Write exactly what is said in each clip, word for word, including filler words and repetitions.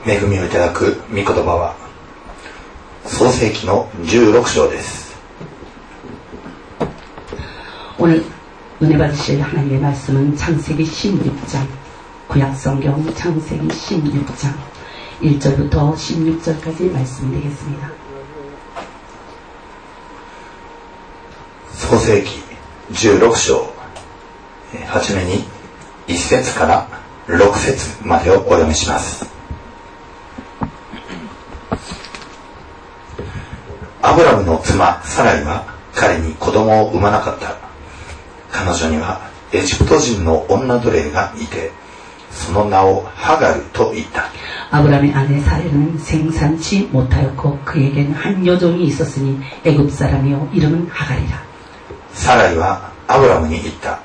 恵みをいただく御言葉は創世記のじゅうろく章です。 오늘 은혜 받으실 하나님의 말씀은 창세기 십육 장, 구약성경 창세기 십육 장 일 절부터 십육 절까지 말씀 되겠습니다. 創世記じゅうろく章、はじめにいち節からろく節までをお読みします。アブラムの妻サライは彼に子供を産まなかった。彼女にはエジプト人の女奴隷がいて、その名をハガルと言った。 아브람의 아내 사레는 생산치 못하였고 그에게는 한 여종이 있었으니 애굽 사람이요 이름은 하갈이라. 사라이와 아브라함이 있다.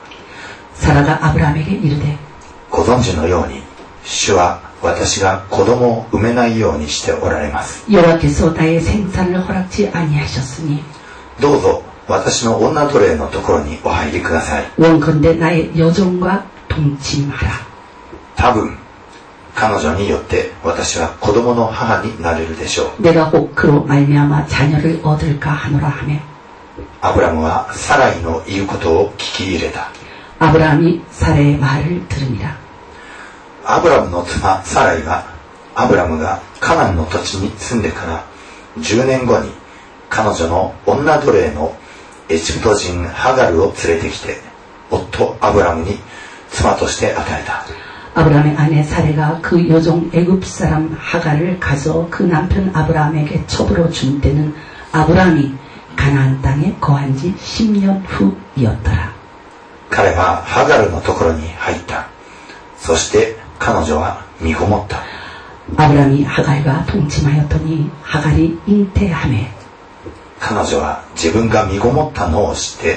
사라가 아브람에게 이르되 ご存知のように主は私が子供を産めないようにしておられます。 여호와께서 나의 생산을 허락지 아니하셨으니 どうぞ私の女奴隷のところにお入りください。 원컨대 나의 여종과 동침하라. 多分彼女によって私は子供の母になれるでしょう。 내가 꼭 그로 말미암아 자녀를 얻을까 하노라 하매 アブラムはサライの言うことを聞き入れた。 아브람이 사레의 말을 들으니라. アブラムの妻サライがアブラムがカナンの土地に住んでからじゅうねんごに彼女の女奴隷のエジプト人ハガルを連れてきて夫アブラムに妻として与えた。 아브람의 아내 사레가 그 여종 애굽 사람 하갈을 가져 그 남편 아브람에게 첩으로 준 때는 아브람이 가나안 땅에 거한 지 십 년 후이었더라. 彼はハガルのところに入った。そして彼女は身ごもった。 아브람이 하갈과 동침하였더니 하갈이 잉태하매 彼女は自分が身ごもったのを知って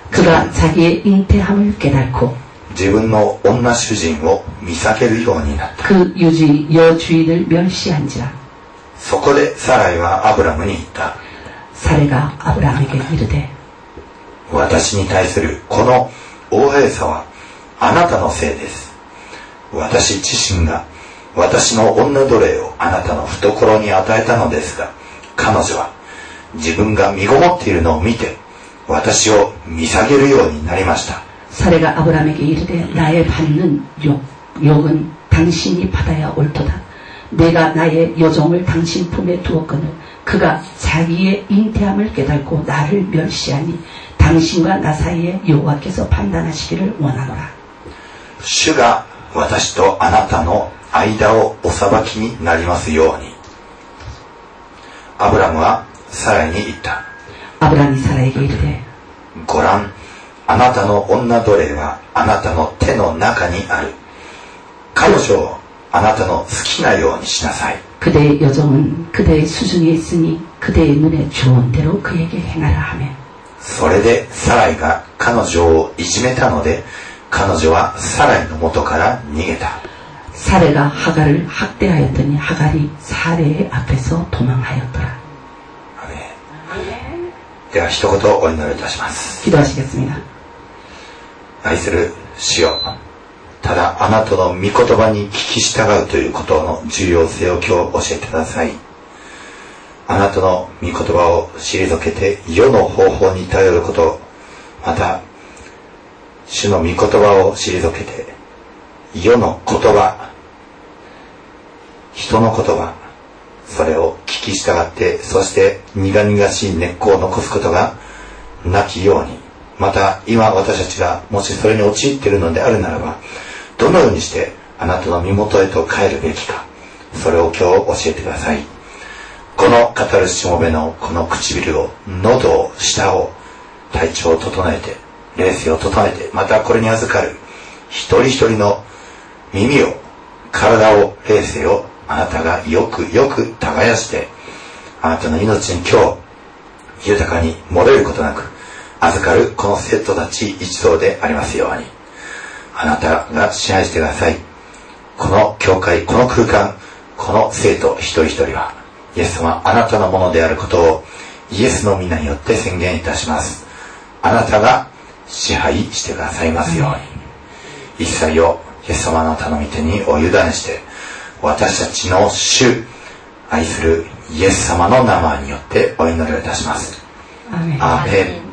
그가 자기의 잉태함을 깨닫고 自分の女主人を見避けるようになった。 그 유주인 여주인을 멸시한지라. そこでサライはアブラムに言った。 사레가 아브람에게 이르되 私に対するこの横柄さはあなたのせいです。私自身が私の女奴隷をあなたの懐に与えたのですが、彼女は自分が身ごもっているのを見て私を見下げるようになりました。 사레가 아브람에게 이르되 나의 받는 욕, 욕은 당신이 받아야 옳도다. 내가 나의 여종을 당신 품에 두었거늘 그가 자기의 잉태함을 깨닫고 나를 멸시하니 당신과 나 사이에 여호와께서 판단하시기를 원하노라. 主が私とあなたの間をお裁きになりますように。アブラムはサライに言った。 아브람이 사라에게 이르되 ご覧、あなたの女奴隷はあなたの手の中にある。彼女をあなたの好きなようにしなさい。 그대의 여종은 그대의 수중에 있으니 그대의 눈에 좋은 대로 그에게 행하라 하며 それでサライが彼女をいじめたので彼女はサライの元から逃げた。 사레가 하갈을 학대하였더니 하갈이 사레의 앞에서 도망하였더라. では一言お祈りいたします。 기도하시겠습니다. 愛する主よ、ただあなたの御言葉に聞き従うということの重要性を今日教えてください。あなたの御言葉を退けて世の方法に頼ること、また主の御言葉を退けて世の言葉、人の言葉、それを聞き従って、そして苦々しい根っこを残すことがなきように、また今私たちがもしそれに陥っているのであるならば、どのようにしてあなたの身元へと帰るべきか、それを今日教えてください。この語るしもべのこの唇を、喉を、舌を、体調を整えて、霊性を整えて、またこれに預かる一人一人の耳を、体を、霊性をあなたがよくよく耕して、あなたの命に今日豊かに漏れることなく預かるこの生徒たち一同でありますように、あなたが支配してください。この教会、この空間、この生徒一人一人はイエス様あなたのものであることをイエスの皆によって宣言いたします。あなたが支配してくださいますように、一切をイエス様の頼み手にお委ねして、 私たちの主、愛するイエス様の名前によってお祈りをいたします。 アーメン。 アーメン。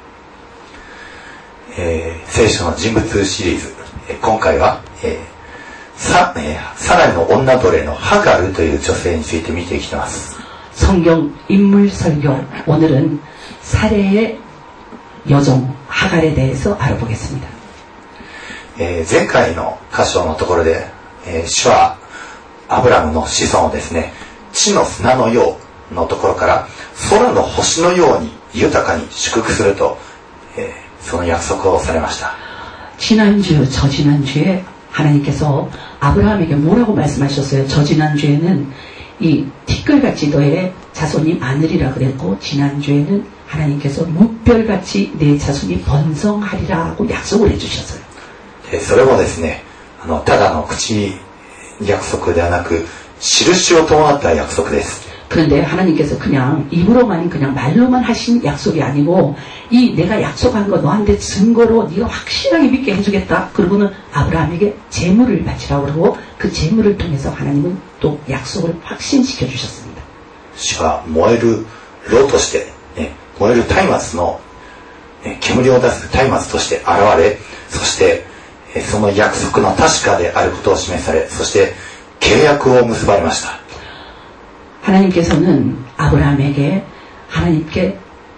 えー、聖書の人物シリーズ、えー、今回は、えー、さ、えー、サライの女奴隷のハガルという女性について見ていきます。 성경 인물 설교. 오늘은 사레의 여종 하갈에 대해서 알아보겠습니다. えー、前回の箇所のところで、えー、主はアブラムの子孫をですね、地の砂のようのところから空の星のように豊かに祝福すると、えー、その約束をされました。 지난주, 저지난주에 하나님께서 아브라함에게 뭐라고 말씀하셨어요? 저지난주에는 이 티끌같이 너의 자손이 많으리라 그랬고, 지난주에는 하나님께서 무별같이 내 자손이 번성하리라고 약속을 해주셨어요. それもですね、あのただの口約束ではなく印を伴った約束です。 그런데 하나님께서 그냥 입으로만 그냥 말로만 하신 약속이 아니고, 이 내가 약속한 거 너한테 증거로 네가 확실하게 믿게 해주겠다. 그러고는 아브라함에게 재물을 바치라고 그러고, 그 재물을 통해서 하나님은 또 약속을 확신시켜 주셨습니다. 主は燃える炉として、ね、燃える松明の、ね、煙を出す松明として現れ、そしてその約束の確かであることを示され、そして契約を結ばれました。 하나님께서는 아브라함에게 하나님께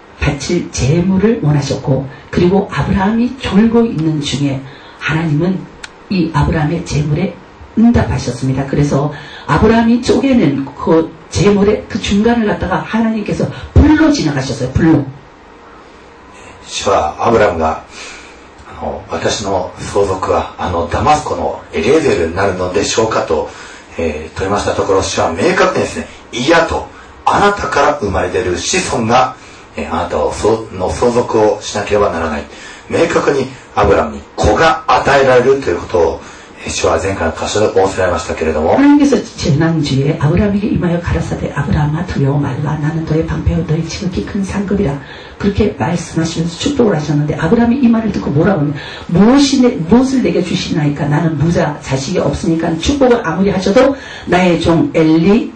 바칠 재물을 원하셨고, 그리고 아브라함이 졸고 있는 중에 하나님은 이 아브라함의 재물에 응답하셨습니다. 그래서 아브라함이 쪼개는 그 재물의 그 중간을 갖다가 하나님께서 불로 지나가셨어요. 불로. 主はアブラムがあの私の相続はあのダマスコのエリエゼルになるのでしょうかと、えー、問いましたところ、主は明確にですね、いやと、あなたから生まれ出る子孫が、えー、あなたをその相続をしなければならない。明確にアブラムに子が与えられるということを、えー、主は前回の箇所で仰せられましたけれども、 하나님께서 지난주에 아브라함에게 임하여 가라사대 아브라함아 두려워 말라. 나는 너의 방패요 너의 지극히 큰 상급이라. 그렇게 말씀하시면서 축복을 하셨는데, 아브라함이 이 말을 듣고 뭐라고 하냐, 무엇이 내, 무엇을 내게 주시나이까? 나는 무자 자식이 없으니까 축복을 아무리 하셔도 나의 종 엘리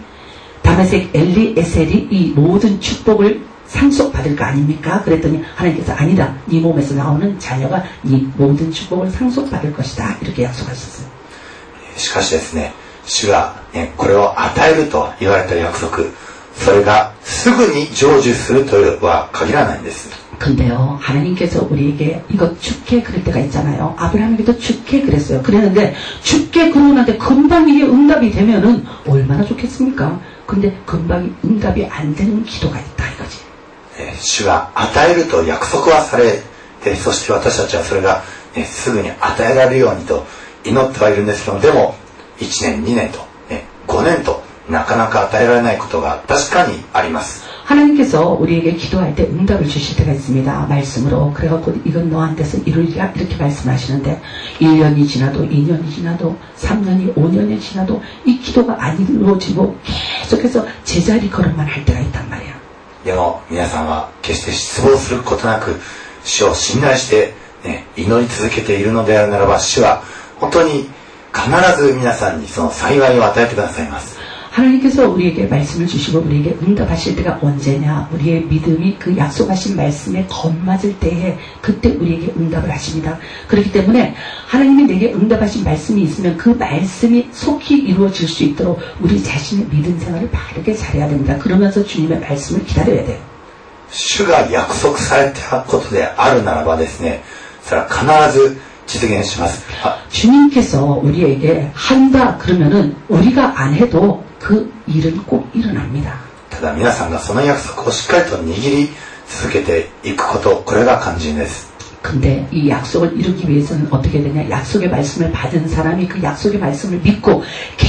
다메섹 엘리 에셀이 이 모든 축복을 상속받을 거 아닙니까? 그랬더니 하나님께서 아니다, 네 몸에서 나오는 자녀가 이 모든 축복을 상속받을 것이다, 이렇게 약속하셨어요. しかしですね、主が、ね、これを与えると言われた約束、それがすぐに成就するとは限らないんです。 근데요, 하나님께서 우리에게 이거 죽게 그럴 때가 있잖아요. 아브라함에게도 죽게 그랬어요. 그랬는데 죽게 그러고 나는데 금방 이게 응답이 되면은 얼마나 좋겠습니까? 근데 금방 응답이 안 되는 기도가 있다 이거지. 主が与えると約束はされて、そして私たちはそれが、ね、すぐに与えられるようにと祈ってはいるんですけども、でもいちねんにねんと、ね、ごねんとなかなか与えられないことが確かにあります。 하나님께서 우리에게 기도할 때 응답을 주실 때가 있습니다. 말씀으로. 그래갖고 이건 너한테서 이루리라 이렇게 말씀하시는데, 일 년이 지나도 이 년이 지나도 삼 년이 오 년이 지나도 이 기도가 안 이루어지고 계속해서 제자리 걸음만 할 때가 있단 말이야. でも皆さんは決して失望することなく、主を信頼して、ね、祈り続けているのであるならば、主は本当に必ず皆さんにその幸いを与えてくださいます。 하나님께서 우리에게 말씀을 주시고 우리에게 응답하실 때가 언제냐? 우리의 믿음이 그 약속하신 말씀에 겁맞을 때에 그때 우리에게 응답을 하십니다. 그렇기 때문에 하나님이 내게 응답하신 말씀이 있으면 그 말씀이 속히 이루어질 수 있도록 우리 자신의 믿음 생활을 바르게 잘해야 됩니다. 그러면서 주님의 말씀을 기다려야 돼요. 主が約束されたことであるならばですね、それは必ず実現します。 주님께서 우리에게 한다 그러면은 우리가 안 해도 그 일은 꼭 일어납니다. ただ皆さんがその約束をしっかりと握り続けていくこと、これが肝心です。 근데 이 약속을 이루기 위해서는 어떻게 되냐? 약속의 말씀을 받은 사람이 그 약속의 말씀을 믿고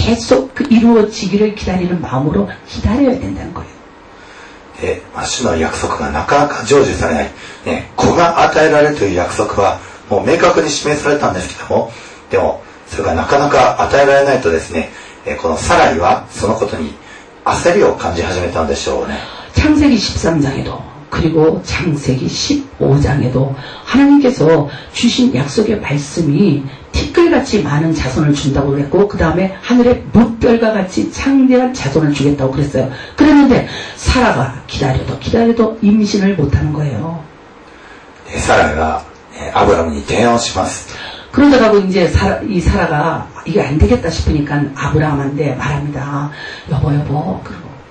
계속 그 이루어지기를 기다리는 마음으로 기다려야 된다는 거예요. で、主の約束がなかなか成就されない、ね、子が与えられるという約束はもう明確に示されたんですけども、でもそれがなかなか与えられないとですね、このサライはそのことに焦りを感じ始めたんでしょうね。 창세기 십삼 장에도 그리고 창세기 십오 장에도 하나님께서 주신 약속의 말씀이 티끌같이 많은 자손을 준다고 그랬고 그 다음에 하늘의 물결과 같이 창대한 자손을 주겠다고 그랬어요. 그랬는데 사라가 기다려도 기다려도 임신을 못하는 거예요. サラがアブラムに提案をします。 그러다가 이제 사라, 이 사라가 이게 안 되겠다 싶으니까 아브라함한테 말합니다. 여보 여보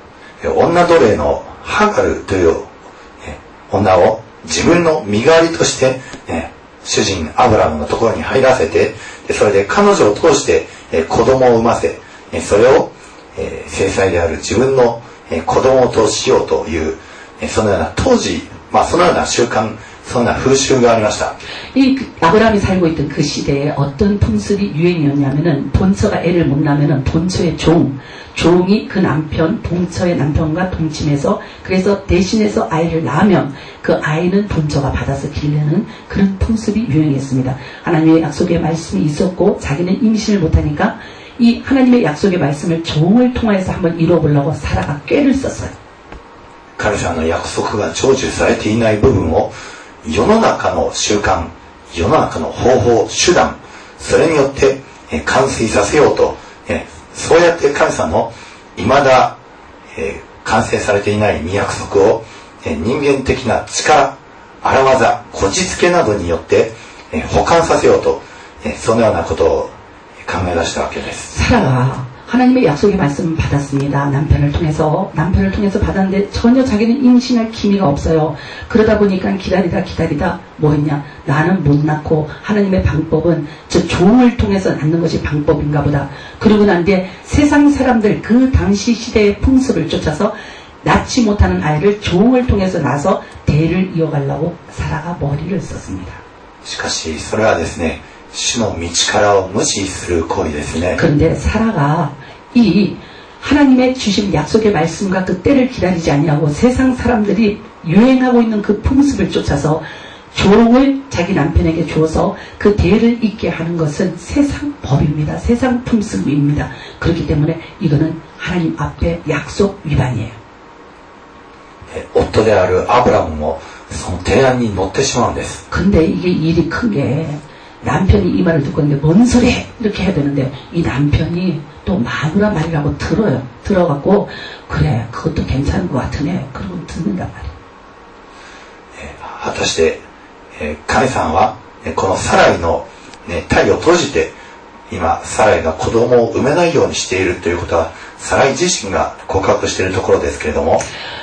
그러고 女奴隷のハガルという女を自分の身代わりとして、ね、主人アブラムのところに入らせて、でそれで彼女を通して、えー、子供を産ませ、えー、それを、えー、正妻である自分の、えー、子供としようという、えー、そのような当時、まあ、そのような習慣そんな風習がありました。 이 아브라함이 살고 있던 그 시대에 어떤 풍습이 유행이었냐면은 본처가 애를 못 낳으면은 본처의 종, 종이 그 남편, 본처의 남편과 동침해서 그래서 대신해서 아이를 낳으면 그 아이는 본처가 받아서 기르는 그런 풍습이 유행했습니다. 하나님의 약속의 말씀이 있었고 자기는 임신을 못하니까 이 하나님의 약속의 말씀을 종을 통해서 한번 이뤄보려고 사라가 꾀를 썼어요. 神様の約束が成就されていない部分を世の中の習慣、世の中の方法、手段、それによって完遂させようと、そうやって神様の未だ完成されていない御約束を人間的な力、荒技、こじつけなどによって補完させようと、そのようなことを考え出したわけです。 사라가 하나님의 약속의 말씀을 받았습니다. 남편을 통해서 남편을 통해서 받았는데 전혀 자기는 임신할 기미가 없어요. 그러다 보니까 기다리다 기다리다 뭐 했냐? 나는 못 낳고 하나님의 방법은 저 종을 통해서 낳는 것이 방법인가 보다. 그러고 난 뒤에 세상 사람들 그 당시 시대의 풍습을 쫓아서 낳지 못하는 아이를 종을 통해서 낳아서 대를 이어가려고 사라가 머리를 썼습니다. しかしそれはですね、主の道からを無視する行為ですね。 그런데 사라가 이 하나님의 주신 약속의 말씀과 그 때를 기다리지 아니하고 세상 사람들이 유행하고 있는 그 풍습을 쫓아서 종을 자기 남편에게 주어서 그 대를 잇게 하는 것은 세상 법입니다. 세상 풍습입니다. 그렇기 때문에 이거는 하나님 앞에 약속 위반이에요. 夫であるアブラムもその提案に乗ってしまうんです。 근데 이게 일이 큰 게 남편이 이 말을 듣고 있는데 뭔 소리 해? 이렇게 해야 되는데 이 남편이 또 마누라 말이라고 들어요. 들어갖고 그래 그것도 괜찮은 것 같으네. 그러고 듣는단 말이에요. 果たして神さんはこのサライの体を閉じて今サライが子供を産めないようにしているということはサライ自身が告白しているところですけれども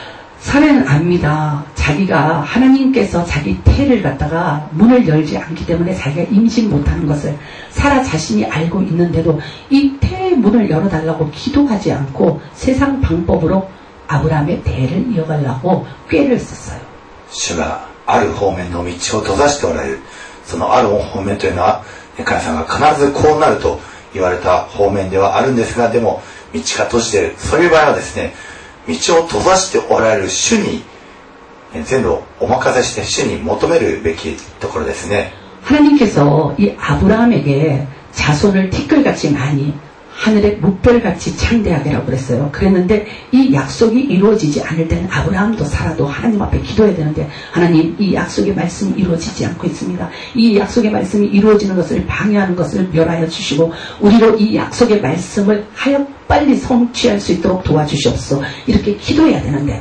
사라는 압니다. 자기가 하나님께서 자기 태를 갖다가 문을 열지 않기 때문에 자기가 임신 못하는 것을 사라 자신이 알고 있는데도 이 태의 문을 열어달라고 기도하지 않고 세상 방법으로 아브라함의 대를 이어가려고 꾀를 썼어요. 主がある方面の道を閉ざしておられる。そのある方面というのは神様が必ずこうなると言われた方面ではあるんですが、でも道が閉じている。そういう場合はですね、道を閉ざしておられる主に全部お任せして主に求めるべきところですね。 하나님께서 이 아브라함에게 자손을 티끌같이 많이 하늘의 묵별같이 창대하게 라고 그랬어요. 그랬는데 이 약속이 이루어지지 않을 때는 아브라함도 사라도 하나님 앞에 기도해야 되는데 하나님 이 약속의 말씀이 이루어지지 않고 있습니다. 이 약속의 말씀이 이루어지는 것을 방해하는 것을 멸하여 주시고 우리로 이 약속의 말씀을 하여 빨리 성취할 수 있도록 도와주시옵소서. 이렇게 기도해야 되는데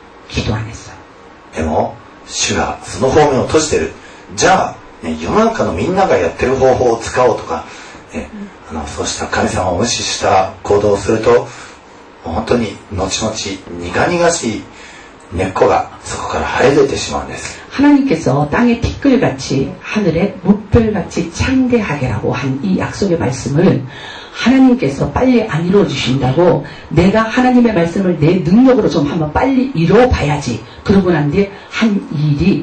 기도 안 했어요. でも主がその方面を閉じてる。じゃあ、ね、世の中のみんながやってる方法を使おうとか、ね、あのそうした神様を無視した行動をすると本当に後々苦々しい根っこがそこから生え出てしまうんです。 하나님께서 땅의 티끌같이 하늘의 묵별같이 창대하게라고 한 이 약속의 말씀을 하나님께서 빨리 안 이루어 주신다고 내가 하나님의 말씀을 내 능력으로 좀 한번 빨리 이루어 봐야지. 그러고 난 뒤에 한 일이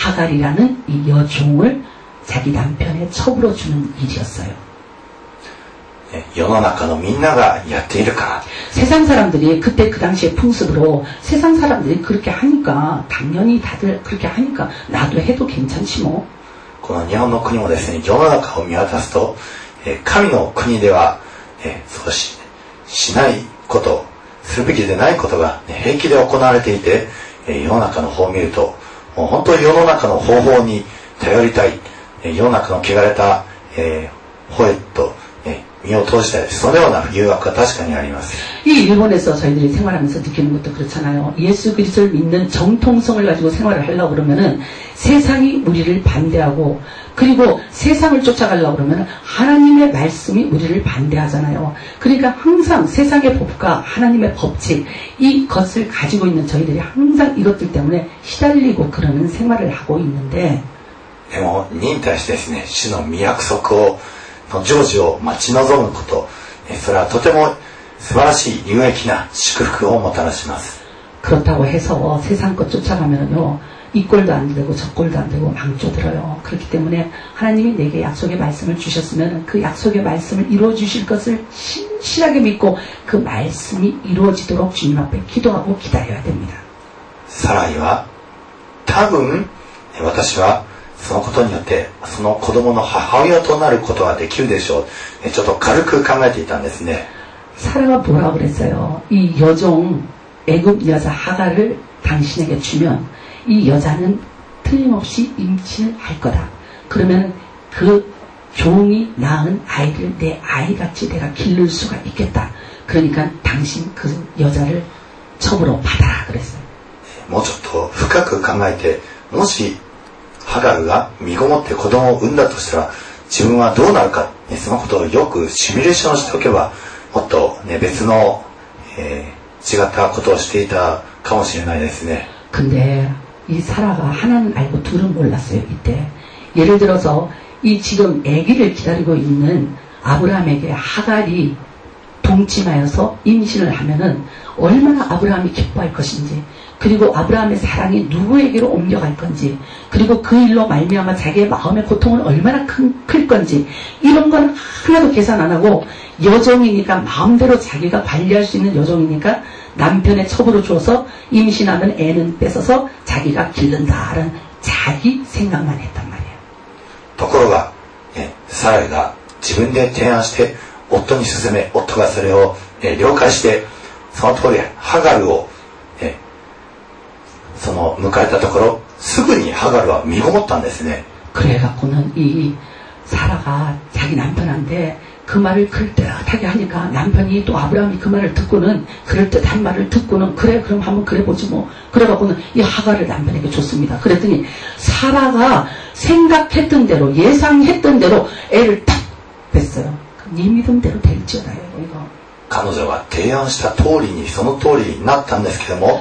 하갈이라는 이 여종을 자기 남편의 첩으로 주는 일이었어요. 世の中のみんながやっているから 세상 사람들이 그때 그 당시의 풍습으로 세상 사람들이 그렇게 하니까 당연히 다들 그렇게 하니까 나도 해도 괜찮지 뭐. この日本の国もですね、世の中を見渡すと神の国ではそうし、しないことするべきでないことが平気で行われていてえー、世の中の方を見ると、もう本当に世の中の方法に頼りたい、えー、世の中の汚れた、えー、方へと、えー、身を投じたい、そのような誘惑が確かにあります。 이 일본에서 저희들이 생활하면서 느끼는 것도 그렇잖아요. 예수 그리스도를 믿는 정통성을 가지고 생활을 하려고 그러면은 세상이 우리를 반대하고, 그리고 세상을 쫓아가려고 그러면 하나님의 말씀이 우리를 반대하잖아요. 그러니까 항상 세상의 법과 하나님의 법칙, 이것을 가지고 있는 저희들이 항상 이것들 때문에 시달리고 그러는 생활을 하고 있는데, でも忍耐してですね、主の御約束をの成就を待ち望むこと、それはとても素晴らしい有益な祝福をもたらします。 그렇다고 해서 세상 것 쫓아가면요, 이 꼴도 안 되고 저 꼴도 안 되고 망조들어요. 그렇기 때문에 하나님이 내게 약속의 말씀을 주셨으면 그 약속의 말씀을 이루어 주실 것을 신실하게 믿고 그 말씀이 이루어지도록 주님 앞에 기도하고 기다려야 됩니다. サライは多分私はそのことによってその子供の母親となることができるでしょう。ちょっと軽く考えていたんですね。 사라가 뭐라고 그랬어요? 이 여종 애굽 여자 하갈을 당신에게 주면 이 여자는 틀림없이 임신을 할 거다. 그러면 그 종이 낳은 아이를 내 아이같이 내가 기를 수가 있겠다. 그러니까 당신 그 여자를 첩으로 받아라 그랬어요. もうちょっと深く考えて、もしハガルが身ごもって子供を産んだとしたら自分はどうなるか、そのことをよくシミュレーションしておけばもっと、ね、別の、えー、違ったことをしていたかもしれないですね。 근데 이 사라가 하나는 알고 둘은 몰랐어요. 이때 예를 들어서 이 지금 아기를 기다리고 있는 아브라함에게 하갈이 동침하여서 임신을 하면은 얼마나 아브라함이 기뻐할 것인지, 그리고 아브라함의 사랑이 누구에게로 옮겨갈 건지, 그리고 그 일로 말미암아 자기의 마음의 고통은 얼마나 큰, 클 건지, 이런 건 하나도 계산 안 하고 여종이니까 마음대로 자기가 관리할 수 있는 여종이니까 남편의 첩으로 줘서 임신하면 애는 뺏어서 자기가 기른다라는 자기 생각만 했단 말이에요. ところが、ね、サライが自分で提案して夫に勧め、夫がそれを、ね、了解してその通りハガルを、ね、その迎えたところすぐにハガルは身ごもったんですね。 그래갖고는 이 사라가 자기 남편한테 그 말을 그럴듯하게 하니까 남편이 또 아브라함이 그 말을 듣고는 그럴듯한 말을 듣고는 그래 그럼 한번 그래 보지 뭐, 그래갖고는 이 하갈을 남편에게 줬습니다. 그랬더니 사라가 생각했던 대로 예상했던 대로 애를 탁 뺐어요. 네 믿음대로 될지어다요 이거. 彼女が提案した通りにその通りになったんですけども、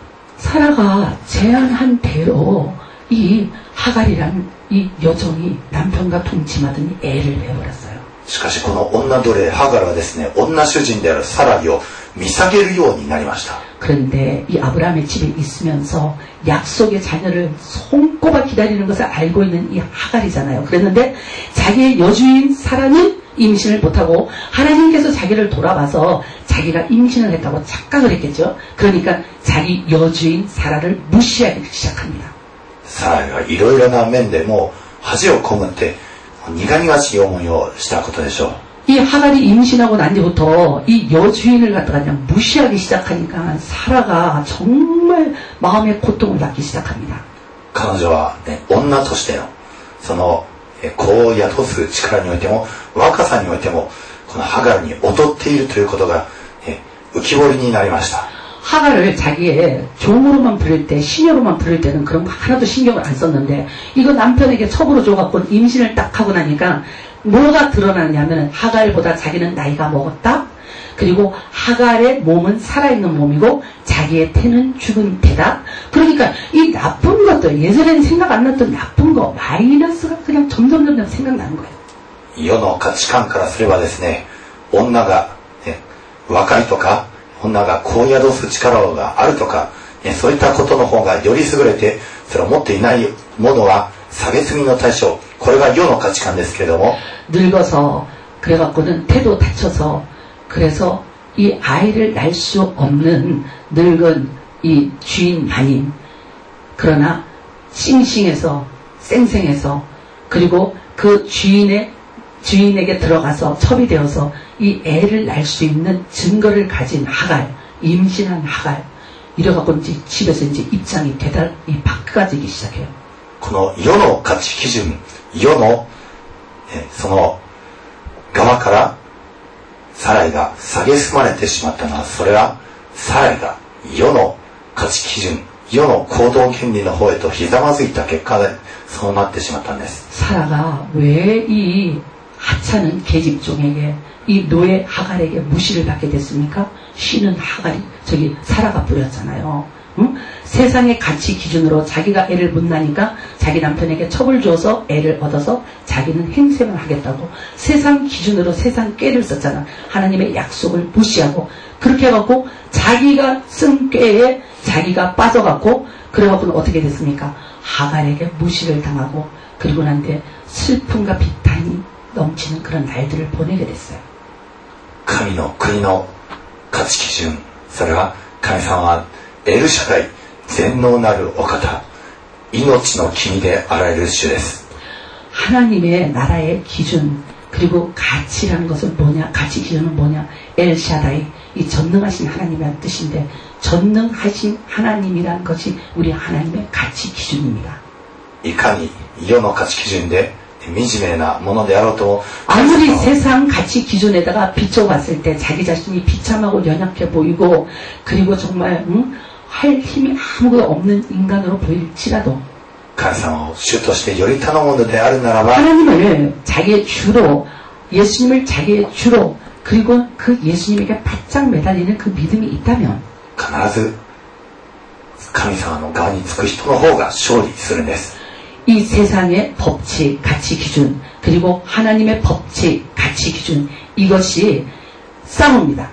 사라가 제안한 대로 이 하갈이라는 이 여종이 남편과 동침하더니 애를 배워버렸어요. しかしこの女奴隷ハガルはですね、女主人であるサライを見下げるようになりました。 그런데 이 아브라함의 집에 있으면서 약속의 자녀를 손꼽아 기다리는 것을 알고 있는 이 하갈이잖아요. 그랬는데 자기의 여주인 사라는 임신을 못하고 하나님께서 자기를 돌아봐서 자기가 임신을 했다고 착각을 했겠죠. 그러니까 자기 여주인 사라를 무시하기 시작합니다. サライがいろいろな面でもう恥をこむって苦々しい思いをしたことでしょう。 이 하갈이 임신하고 난 뒤부터 이 여주인을 갖다가 그냥 무시하기 시작하니까 사라가 정말 마음의 고통을 받기 시작합니다. 彼女は、ね、女としてのその子を宿す力においても若さにおいてもこのハガルに劣っているということが、ね、浮き彫りになりました。 하갈을 자기의 종으로만 부를 때, 시녀로만 부를 때는 그런 거 하나도 신경을 안 썼는데 이거 남편에게 첩으로 줘갖고 임신을 딱 하고 나니까 뭐가 드러나냐면 하갈보다 자기는 나이가 먹었다. 그리고 하갈의 몸은 살아있는 몸이고 자기의 태는 죽은 태다. 그러니까 이 나쁜 것들, 예전에는 생각 안 났던 나쁜 거, 마이너스가 그냥 점점 점점 생각나는 거예요. 世の価値観からすればですね、女が、ね、若いとか女が子を宿す力があるとか、ね、そういったことの方がより優れてそれを持っていないものは下げすぎの対象、これが世の価値観ですけれども、 늙어서 그래갖고는 태도 다쳐서 그래서 이 아이를 낳을 수 없는 늙은 이 주인 마님, 그러나 싱싱해서 쌩쌩해서 그리고 그 주인의 주인에게 들어가서 첩이 되어서 이 애를 낳을 수 있는 증거를 가진 하갈, 임신한 하갈, 이래갖고 이제 집에서 이제 입장이 대단히 바꿔지기 시작해요. この世の価値基準、世の、えその側からサライが蔑まれてしまったのは、それはサライが世の価値基準、世の行動原理の方へとひざまずいた結果でそうなってしまったんです。 사라가 왜 이 하찮은 계집종에게 이 노예 하갈에게 무시를 받게 됐습니까? 쉬는 하갈이 저기 사라가 뿌렸잖아요. 응? 세상의 가치 기준으로 자기가 애를 못 낳으니까 자기 남편에게 첩을 줘서 애를 얻어서 자기는 행세만 하겠다고 세상 기준으로 세상 꾀를 썼잖아. 하나님의 약속을 무시하고 그렇게 해갖고 자기가 쓴 꾀에 자기가 빠져갖고 그래갖고는 어떻게 됐습니까? 하갈에게 무시를 당하고 그리고 난 뒤에 슬픔과 비탄이 넘치는 그런 날들을 보내게 됐어요. 神の国の価値基準、それは神様はエルシャダイ、全能なるお方、命の君であられる主です。 하나님의 나라의 기준 그리고 가치라는 것은 뭐냐? 가치 기준은 뭐냐? 엘샤다이, 이 전능하신 하나님이라는 뜻인데 전능하신 하나님이라는 것이 우리 하나님의 가치 기준입니다. いかに世の価値基準で惨めなものであろうとも 아무리 세상 가치 기준에다가 비춰봤을 때 자기 자신이 비참하고 연약해 보이고 그리고 정말 응? 할 힘이 아무것도 없는 인간으로 보일지라도 神様を主としてより頼むのであるならば 하나님을 자기의 주로 예수님을 자기의 주로 그리고 그 예수님에게 바짝 매달리는 그 믿음이 있다면 必ず神様の側につく人の方が勝利するんです。 이 세상의 법칙, 가치 기준 그리고 하나님의 법칙, 가치 기준 이것이 싸웁니다.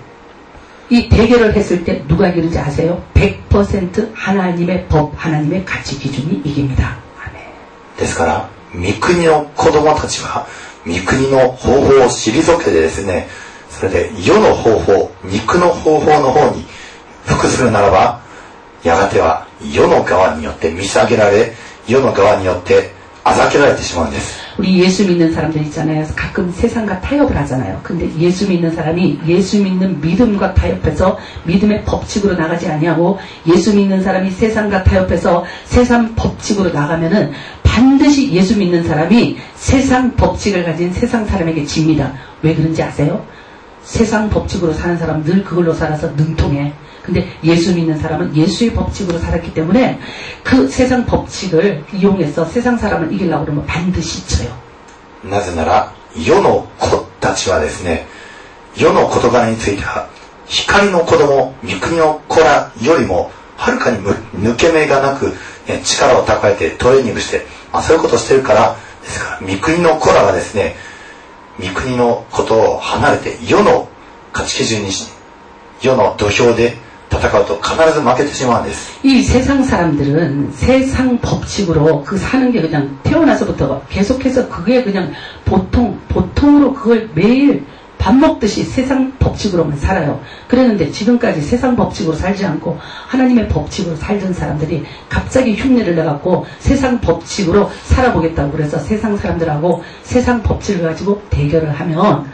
이 대결을 했을 때 누가 이기는지 아세요? 백 퍼센트 하나님의 법, 하나님의 가치 기준이 이깁니다. 아멘. ですから御国の子供たちは御国の方法を退けてですね、それで世の方法、肉の方法の方に服するならば、やがては世の側によって見下げられ、世の側によってあざけられてしまうんです。 우리 예수 믿는 사람들 있잖아요. 가끔 세상과 타협을 하잖아요. 근데 예수 믿는 사람이 예수 믿는 믿음과 타협해서 믿음의 법칙으로 나가지 아니하고 예수 믿는 사람이 세상과 타협해서 세상 법칙으로 나가면은 반드시 예수 믿는 사람이 세상 법칙을 가진 세상 사람에게 집니다. 왜 그런지 아세요? 세상 법칙으로 사는 사람은 늘 그걸로 살아서 능통해. 근데 예수 믿는 사람은 예수의 법칙으로 살았기 때문에 그 세상 법칙을 이용해서 세상 사람을 이기려고 그러면 반드시 쳐요. なぜなら世の子たちはですね、世の事柄については光の子供、御国の子らよりもはるかに抜け目がなく、ね、力を蓄えてトレーニングして、まあ、そういうことをしてるからですから、御国の子らがですね、御国のことを離れて世の価値基準にし、世の土俵で戦うと必ず負けてしまうんです。 이 세상 사람들은 세상 법칙으로 그 사는 게 그냥 태어나서부터 계속해서 그게 그냥 보통 보통으로 그걸 매일 밥 먹듯이 세상 법칙으로만 살아요. 그랬는데 지금까지 세상 법칙으로 살지 않고 하나님의 법칙으로 살던 사람들이 갑자기 흉내를 내갖고 세상 법칙으로 살아보겠다고 그래서 세상 사람들하고 세상 법칙을 가지고 대결을 하면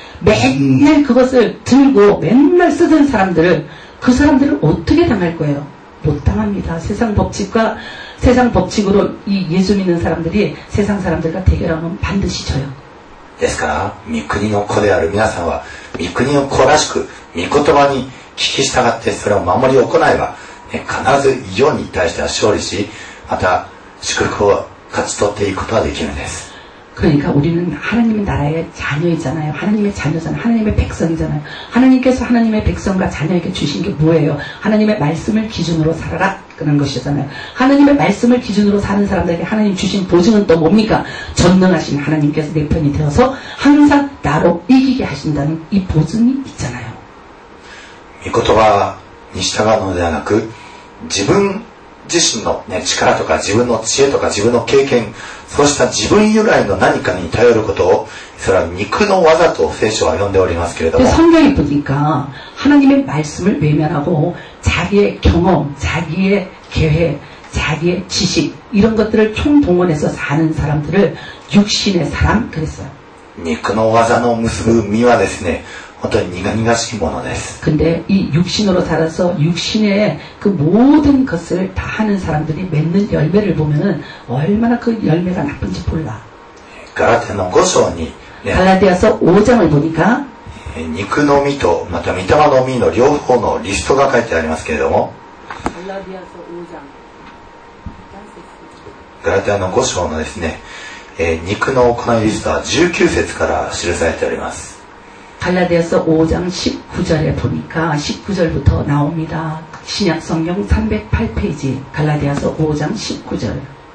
맨날 그것을 들고 맨날 쓰던 사람들을 그 사람들을 어떻게 당할 거예요? 못 당합니다. 세상 법칙과 세상 법칙으로 이 예수 믿는 사람들이 세상 사람들과 대결하면 반드시 져요. ですから御国の子である皆さんは御国の子らしく御言葉に聞き従ってそれを守り行えば、ね、必ず世に対しては勝利し、また祝福を勝ち取っていくことができるんです。 그러니까 우리는 하나님의 나라의 자녀이잖아요. 하나님의 자녀잖아요. 하나님의 백성이잖아요. 하나님께서 하나님의 백성과 자녀에게 주신 게 뭐예요? 하나님의 말씀을 기준으로 살아라 그런 것이잖아요. 하나님의 말씀을 기준으로 사는 사람들에게 하나님 주신 보증은 또 뭡니까? 전능하신 하나님께서 내 편이 되어서 항상 나로 이기게 하신다는 이 보증이 있잖아요. 御言葉に従うのではなく自分自身の、ね、力とか自分の知恵とか自分の経験、そうした自分由来の何かに頼ることをそれは肉の技と聖書は呼んでおりますけれども 성경에 보니까 하나님의 말씀을 외면하고 자기의 경험, 자기의 계획, 자기의 지식 이런 것들을 총동원해서 사는 사람들을 육신의 사람 그랬어요. 肉の技の結ぶ実はですね、 本当に苦々しいものです。 근데 이 육신으로 살아서 육신의 그 모든 것을 다 하는 사람들이 맺는 열매를 보면은 얼마나 그 열매가 나쁜지 몰라. ガラテヤのご章に、ね、 갈라디아서 오 장을 보니까 肉の実とまた御霊の実の両方のリストが書いてありますけれども、 ガラテヤのご章のですね、えー、肉の行いリストはじゅうきゅう節から記されております。 갈라디아서 오 장 십구 절에 보니까 십구 절부터 나옵니다. 신약 성경 삼백팔 페이지 갈라디아서 오 장 십구 절.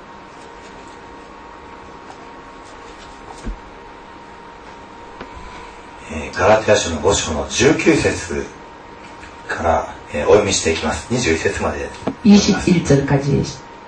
ガラテヤ書のご章のじゅうきゅう節から、えー、お読みしていきます。にじゅういち節まで。 이십일 절까지.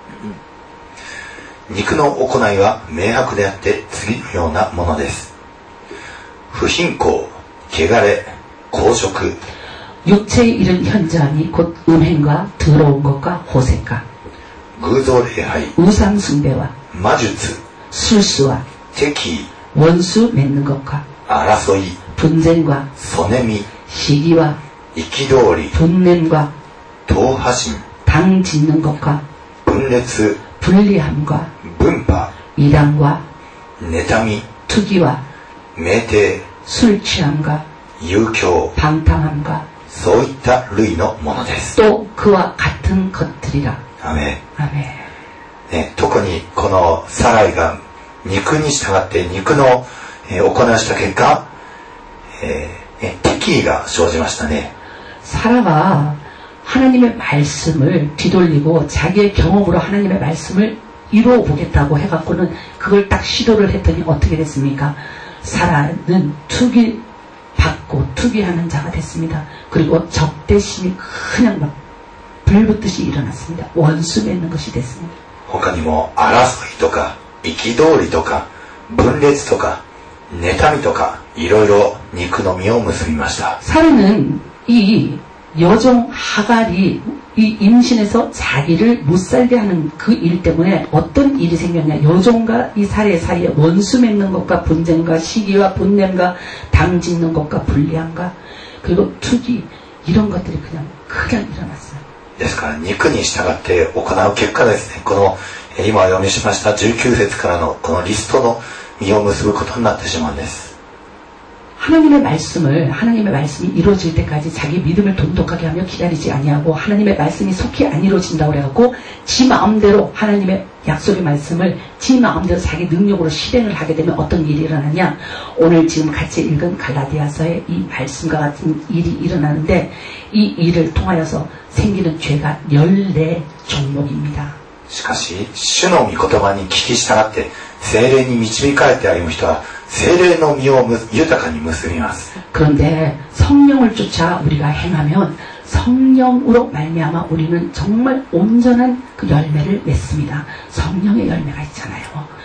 肉の行いは明白であって次のようなものです。不貧困、汚れ、公職。 육체에 이른 현저함이 곧 음행과 더러운 것과 호색과 偶像礼拝、 우상 숭배와 魔術、 술수와 敵意、 원수 맺는 것과 争い、 분쟁과 そねみ、 시기와 憤り、 분냄과 党派心、 당 짓는 것과 分裂、 불리함과 分派、 이당과 妬み、 투기와 酩酊、 술 취함과 遊興、 방탕함과 そういった類のものです。 또 그와 같은 것들이라. アメン。 아멘. ね、特にこのサライが肉に従って肉の、えー、行いをした結果、えーね、敵意が生じましたね。 사라가 하나님의 말씀을 뒤돌리고 자기의 경험으로 하나님의 말씀을 이루어 보겠다고 해갖고는 그걸 딱 시도를 했더니 어떻게 됐습니까? 사라는 투기 받고 투기하는 자가 됐습니다. 그리고 적대심이 그냥 막 불붙듯이 일어났습니다. 원수 맺는 것이 됐습니다. 他にも争いとか憤りとか分裂とか妬みとかいろいろ肉の実を結びました。 사라는 이 여종 하갈이 이 임신해서 자기를 못 살게 하는 그 일 때문에 어떤 일이 생겼냐. 여종과 이 사례 사이에 원수 맺는 것과 분쟁과 시기와 분냄과 당 짓는 것과 불리함과 그리고 투기 이런 것들이 그냥 그냥 일어났어요. ですから肉に従って行う結果ですね、この今お読みしましたじゅうきゅう節からのこのリストの実を結ぶことになってしまうんです。 하나님의 말씀을 하나님의 말씀이 이루어질 때까지 자기 믿음을 돈독하게 하며 기다리지 아니하고 하나님의 말씀이 속히 안 이루어진다고 그래갖고 지 마음대로 하나님의 약속의 말씀을 지 마음대로 자기 능력으로 실행을 하게 되면 어떤 일이 일어나냐. 오늘 지금 같이 읽은 갈라디아서의 이 말씀과 같은 일이 일어나는데 이 일을 통하여서 생기는 죄가 열네 종목입니다. しかし主の御言葉に聞き従って聖霊に導かれて歩む人は聖霊の実を豊かに結びます。 그런데 성령을 쫓아 우리가 행하면 성령으로 말미암아 우리는 정말 온전한 그 열매를 맺습니다. 성령의 열매가 있잖아요.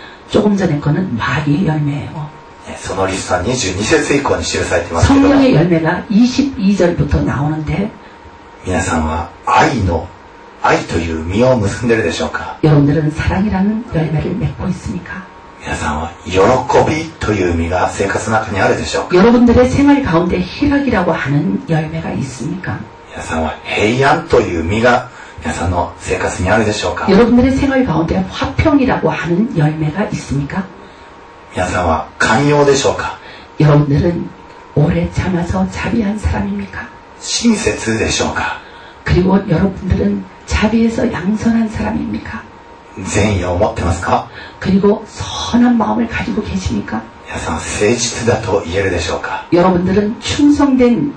조금 전에 거는 마귀의 열매예요. そのリストはにじゅうに節以降に記されていますけども 성령의 열매가 이십이 절부터 나오는데 皆さんは愛の愛という実を結んでいるでしょうか。 여러분들은 사랑이라는 열매를 맺고 있습니까? 皆さんは喜びという実が生活の中にあるでしょうか。 여러분들의 생활 가운데 희락이라고 하는 열매가 있습니까? 皆さんは平安という実が皆さんの生活にあるでしょうか。 여러분들의 생활 가운데 화평이라고 하는 열매가 있습니까? 皆さんは寛容でしょうか。 여러분들은 오래 참아서 자비한 사람입니까? 親切でしょうか。 그리고 여러분들은 자비에서 양선한 사람입니까? 善意を持ってますか。 그리고 선한 마음을 가지고 계십니까? 皆さん誠実だと言えるでしょうか。 여러분들은 충성된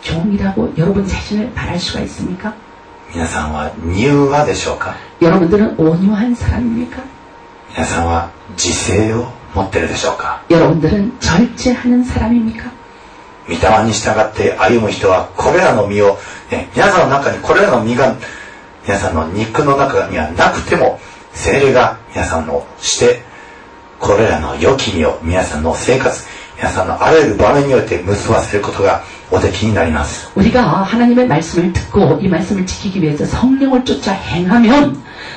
종이라고 여러분 자신을 말할 수가 있습니까? 皆さんは柔和でしょうか。 여러분들은 온유한 사람입니까? 皆さんは自制を持っているでしょうか。 여러분들은 절제하는 사람입니까? 御霊に従って歩む人はこれらの実を、ね、皆さんの中にこれらの実が皆さんの肉の中にはなくても聖霊が皆さんのしてこれらの良き実を皆さんの生活皆さんのあらゆる場面において結ばせることがおできになります。 우리가 하나님의 말씀을 듣고 이 말씀을 지키기 위해서 성령을 쫓아 행하면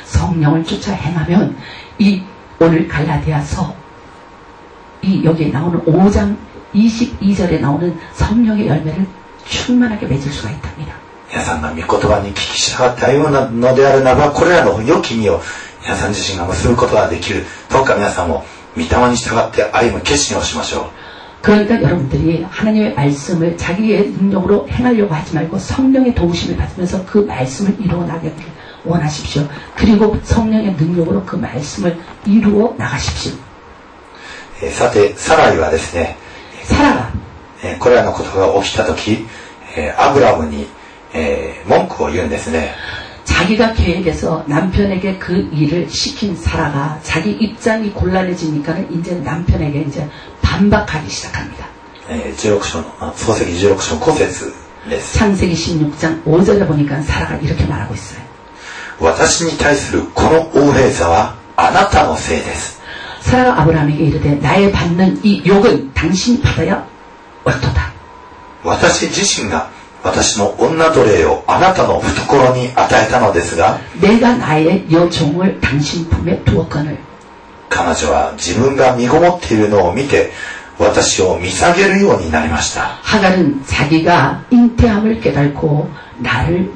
성령을 쫓아 행하면 이 오늘 갈라디아서 이 여기에 나오는 오 장 이십이 절에 나오는 성령의 열매를 충만하게 맺을 수가 있답니다. 皆さんが御言葉に聞き従って歩むのであるならば、これらの良き実を皆さん自身が結ぶことができる。どうか皆さんも御霊に従って歩む決心をしましょう。 그러니까 여러분들이 하나님의 말씀을 자기의 능력으로 행하려고 하지 말고 성령의 도우심을 받으면서 그 말씀을 이루어 나가기를 원하십시오. 그리고 성령의 능력으로 그 말씀을 이루어 나가십시오. さて、サライはですね、 사라가 これらのことが起きたとき、アブラムに文句を言うんですね。 자기가 계획해서 남편에게 그 일을 시킨 사라가 자기 입장이 곤란해지니까는 이제 남편에게 이제 반박하기 시작합니다. じゅうろく章の、創世記じゅうろく章ご節です。 창세기 십육 장 오 절에 보니까 사라가 이렇게 말하고 있어요. 私に対するこの横柄さはあなたのせいです。 사라가 아브라함에게 이르되 나의 받는 이 욕은 당신이 받아야 옳도다. 私自身が私の女奴隷をあなたの懐に与えたのですが 내가 나의 여종을 당신 품에 두었거늘 彼女は自分が身ごもっているのを見て私を見下げるようになりました。 하갈은 자기가 잉태함을 깨닫고 나를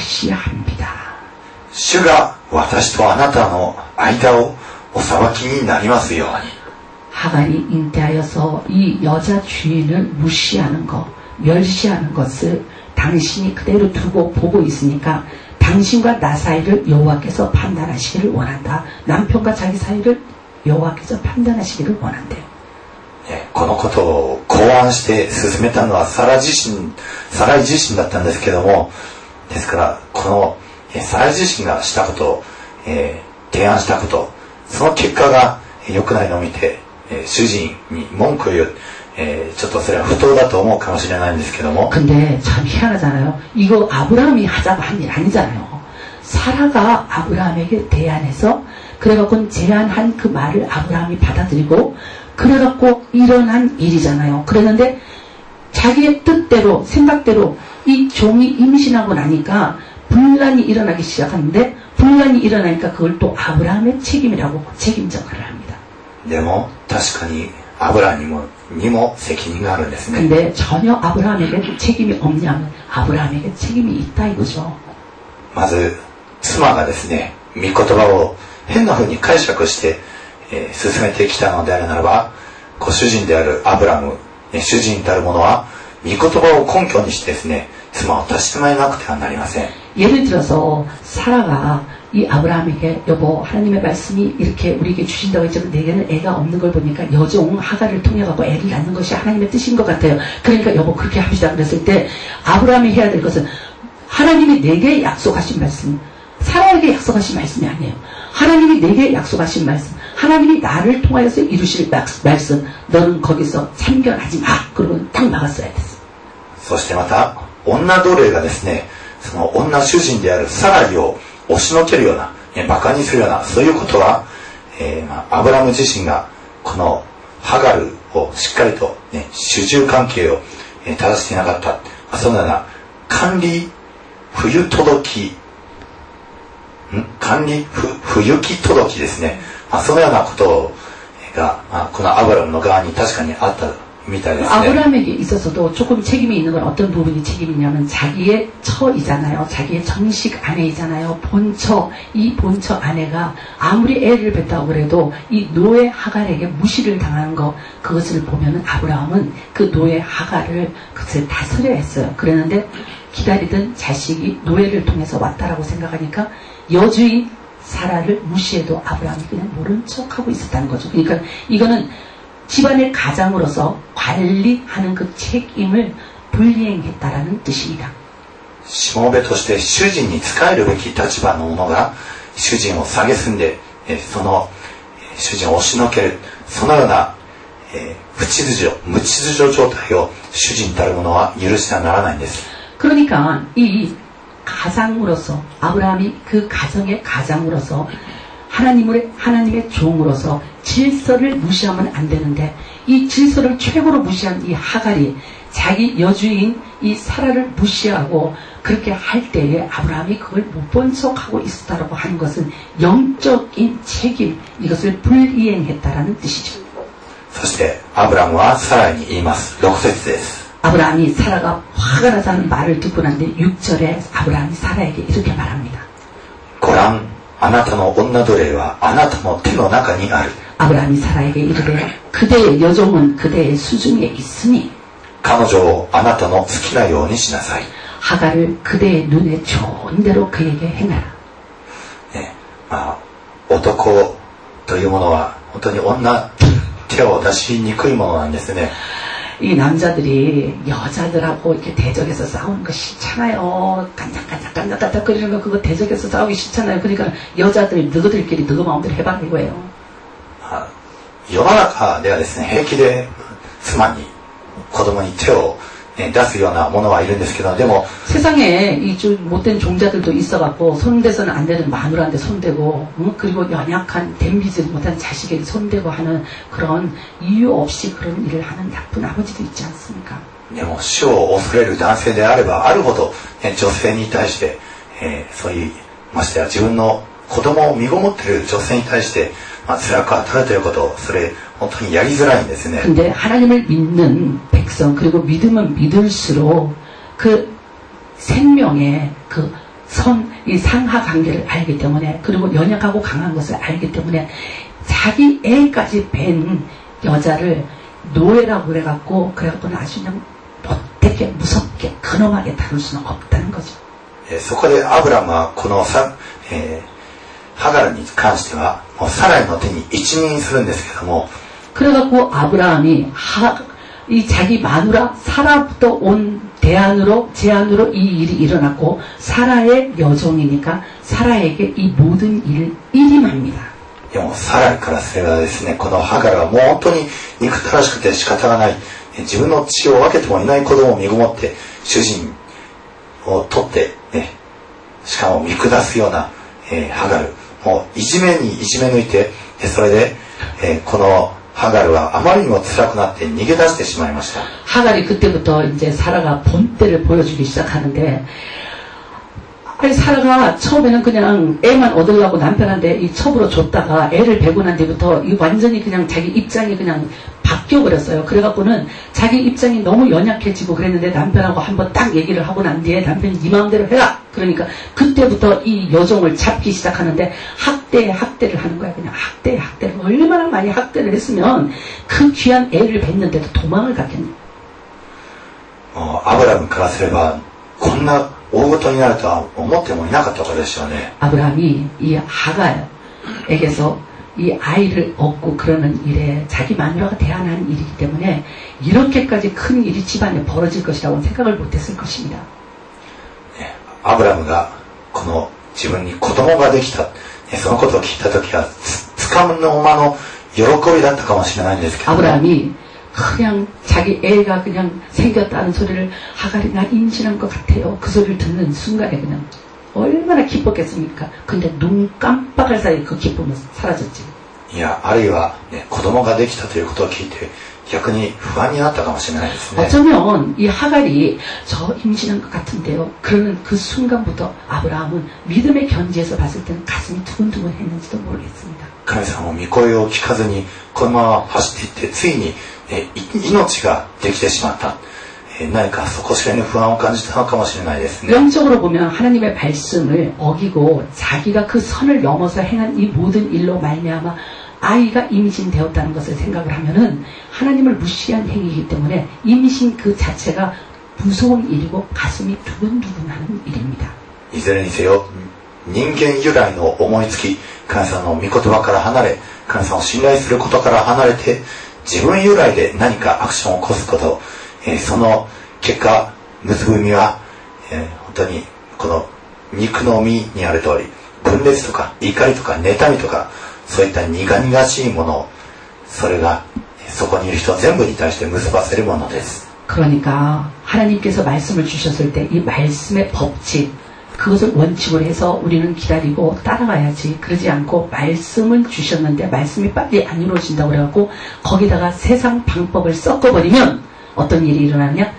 멸시합니다. 主が私とあなたの間をお裁きになりますように。 하갈이 잉태하여서 이 여자 주인을 무시하는 것, 멸시하는 것을 당신이 그대로 두고 보고 있으니까 당신과 나 사이를 여호와께서 판단하시기를 원한다. 남편과 자기 사이를 여호와께서 판단하시기를 원한대요. このことを考案して進めたのはサラ自身、サライ自身だったんですけども、ですからこのサライ自身がしたことを、えー、提案したこと、その結果が良くないのを見て、えー、主人に文句を言う。 예, ちょっとそれは不当だと思うかもしれないんですけども 근데 참 희한하잖아요. 이거 아브라함이 하자고 한 일 아니잖아요. 사라가 아브라함에게 대안해서 그래갖고 제안한 그 말을 아브라함이 받아들이고 그래갖고 일어난 일이잖아요. 그랬는데 자기의 뜻대로 생각대로 이 종이 임신하고 나니까 분란이 일어나기 시작하는데 분란이 일어나니까 그걸 또 아브라함의 책임이라고 책임 전가를 합니다. でも確かにアブラにもにも責任があるんですね。 근데 전혀 아브라함에게 책임이 없냐면 아브라함에게 책임이 있다 이거죠. まず妻がですね、御言葉を変な風に解釈して、えー、進めてきたのであるならば、ご主人であるアブラム、ね、主人たる者は御言葉を根拠にしてですね、妻を確かめなくてはなりません。 예를 들어서 사라가 이 아브라함에게 여보 하나님의 말씀이 이렇게 우리에게 주신다고 했지만 내게는 애가 없는 걸 보니까 여종 하갈을 통해 갖고 애를 낳는 것이 하나님의 뜻인 것 같아요. 그러니까 여보 그렇게 합시다 그랬을 때 아브라함이 해야 될 것은 하나님이 내게 약속하신 말씀, 사라에게 약속하신 말씀이 아니에요. 하나님이 내게 약속하신 말씀, 하나님이 나를 통하여서 이루실 말씀, 너는 거기서 참견하지 마. 그러고 딱 막았어야 됐어. そしてまた女奴隷がですね、その女主人であるサライを押しのけるような、馬鹿にするような、そういうことは、えーまあ、アブラム自身がこのハガルをしっかりと、ね、主従関係を、えー、正していなかった、まあ、そのような管理不行届きん管理不不行き届きですね、まあ、そのようなことが、まあ、このアブラムの側に確かにあったみたいですね。 아브라함에게 있어서도 조금 책임이 있는 건 어떤 부분이 책임이냐면 자기의 처이잖아요. 자기의 정식 아내이잖아요. 본처, 이 본처 아내가 아무리 애를 뱉다고 그래도 이 노예 하갈에게 무시를 당하는 거 그것을 보면은 아브라함은 그 노예 하갈을 그것을 다스려야 했어요. 그랬는데 기다리던 자식이 노예를 통해서 왔다라고 생각하니까 여주인 사라를 무시해도 아브라함이 그냥 모른 척하고 있었다는 거죠. 그러니까 이거는 집안의 가장으로서 관리하는 그 책임을 불이행했다라는 뜻입니다. しもべとして主人に仕えるべき立場の者が主人を蔑んで、その主人を押しのける、そのような不秩序、無秩序状態を主人たる者は許してはならないんです。 그러니까 이 가장으로서 아브라함이 그 가정의 가장으로서 하나님의 하나님의 종으로서 질서를 무시하면 안 되는데 이 질서를 최고로 무시한 이 하갈이 자기 여주인 이 사라를 무시하고 그렇게 할 때에 아브라함이 그걸 못 본 척하고 있었다라고 하는 것은 영적인 책임 이것을 불이행했다라는 뜻이죠. そしてアブラムはサラに言います。ろく節です。 아브라함이 사라가 화가 나서 하는 말을 듣고 났는데 육 절에 아브라함이 사라에게 이렇게 말합니다. ご覧、あなたの女奴隷はあなたの手の中にある。 아브라함이 사라에게 이르되 그대의 여종은 그대의 수중에 있으니 彼女をあなたの好きなようにしなさい。 하갈을 그대의 눈에 좋은 대로 그에게 행하라. ね、まあ男というものは本当に女手を出しにくいものなんですね。 이 남자들이 여자들하고 이렇게 대적해서 싸우는 거 싫잖아요. 깐짝깐짝깐짝깐짝거리는 거 그거 대적해서 싸우기 싫잖아요. 그러니까 여자들 너희들끼리 너희 마음대로 해봐 이거예요. 世の中ではですね、平気で妻に子供に手を出すようなものはいるんですけど、でも 세상에 이 좀 못된 종자들도 있어갖고 손대서는 안 되는 마누라한테 손대고, 응? 그리고 연약한 댐비지 못한 자식에게 손대고 하는 그런 이유 없이 그런 일을 하는 나쁜 아버지도 있지 않습니까? でも死を恐れる男性であればあるほど、ね、女性に対して、えー、そういうましてや自分の子供を身ごもっている女性に対して、まあ、辛く当たるということをそれ本当にやりづらいんですね。 근데 하나님을 믿는 백성 그리고 믿으면 믿을수록 그 생명의 그 선, 이 상하 관계를 알기 때문에 그리고 연약하고 강한 것을 알기 때문에 자기 애까지 뵌 여자를 노예라고 그래갖고 그래갖고는 아주 그냥 못되게 무섭게 근엄하게 다룰 수는 없다는 거죠. そこでアブラムはこのさ、えー、ハガルに関してはもうサライの手に一任するんですけども 그래갖고 아브라함이 하, 이 자기 마누라 사라부터 온 대안으로 제안으로 이 일이 일어났고 사라의 여종이니까 사라에게 이 모든 일을 일임합니다. でもサライからすればですね、このハガルはもう本当に憎たらしくて仕方がない、自分の血を分けてもいない子供を身ごもって主人を取って、ね、しかも見下すような、えー、ハガルもういじめにいじめ抜いて、それで、えー、このハガルはあまりにも辛くなって逃げ出してしまいました。 하갈이 그때부터 이제 사라가 본때를 보여주기 시작하는데, 아니 사라가 처음에는 그냥 애만 얻으려고 남편한테 이 첩으로 줬다가 애를 베고 난 뒤부터 이 완전히 그냥 자기 입장이 그냥 바뀌어 버렸어요. 그래갖고는 자기 입장이 너무 연약해지고 그랬는데 남편하고 한번 딱 얘기를 하고 난 뒤에 남편이 네 마음대로 해라. 그러니까 그때부터 이 여종을 잡기 시작하는데 학대에 학대를 하는 거야. 그냥 학대에 학대를. 얼마나 많이 학대를 했으면 그 귀한 애를 뱄는데도 도망을 갔겠네. 어, 아브라함からすればこんな大事になるとは思ってもいなかったことでしょうね。 아브라함이 이 하갈에게서 이 아이를 얻고 그러는 일에 자기 마누라가 대안한 일이기 때문에 이렇게까지 큰 일이 집안에 벌어질 것이라고 생각을 못했을 것입니다. アブラムがこの自分に子供ができた、そのことを聞いた時はつかの間の喜びだったかもしれないんですけど、 아브라함이 그냥 자기 애가 그냥 생겼다는 소리를 하갈이 나 임신한 것 같아요. 그 소리를 듣는 순간에 그냥 얼마나 기뻤겠습니까? 근데 눈 깜빡할 사이에 그 기쁨은 사라졌지. いや、あるいは、ね、子供ができたということを聞いて逆に不安になったかもしれないですね。 어쩌면 이 하갈이 저 임신한 것 같은데요. 그러는 그 순간부터 아브라함은 믿음의 견지에서 봤을 때는 가슴이 두근두근 했는지도 모르겠습니다. 神様も御声を聞かずにこのまま走っていってついに、えー、命ができてしまった、えー、何か底知れぬ不安を感じたのかもしれないですね。 영적으로 보면 하나님의 말씀을 어기고 자기가 그 선을 넘어서 행한 이 모든 일로 말미암아 아이가 임신되었다는 것을 생각을 하면은 하나님을 무시한 행위이기 때문에 임신 그 자체가 무서운 일이고 가슴이 두근두근하는 일입니다. いずれにせよ人間由来の思いつき、神様の御言葉から離れ、神様を信頼することから離れて自分由来で何かアクションを起こすこと、えー、その結果結ぶ実は、えー、本当にこの肉の実にある通り分裂とか怒りとか妬みとかそういった苦々しいものをそれがそこにいる人全部に対して結ばせるものです。 그러니까 하나님께서 말씀을 주셨을 때 이 말씀의 법칙 그것을 원칙으로 해서 우리는 기다리고 따라가야지. 그러지 않고 말씀을 주셨는데 말씀이 빨리 안 이루어진다고 그래갖고 거기다가 세상 방법을 섞어버리면 어떤 일이 일어나냐?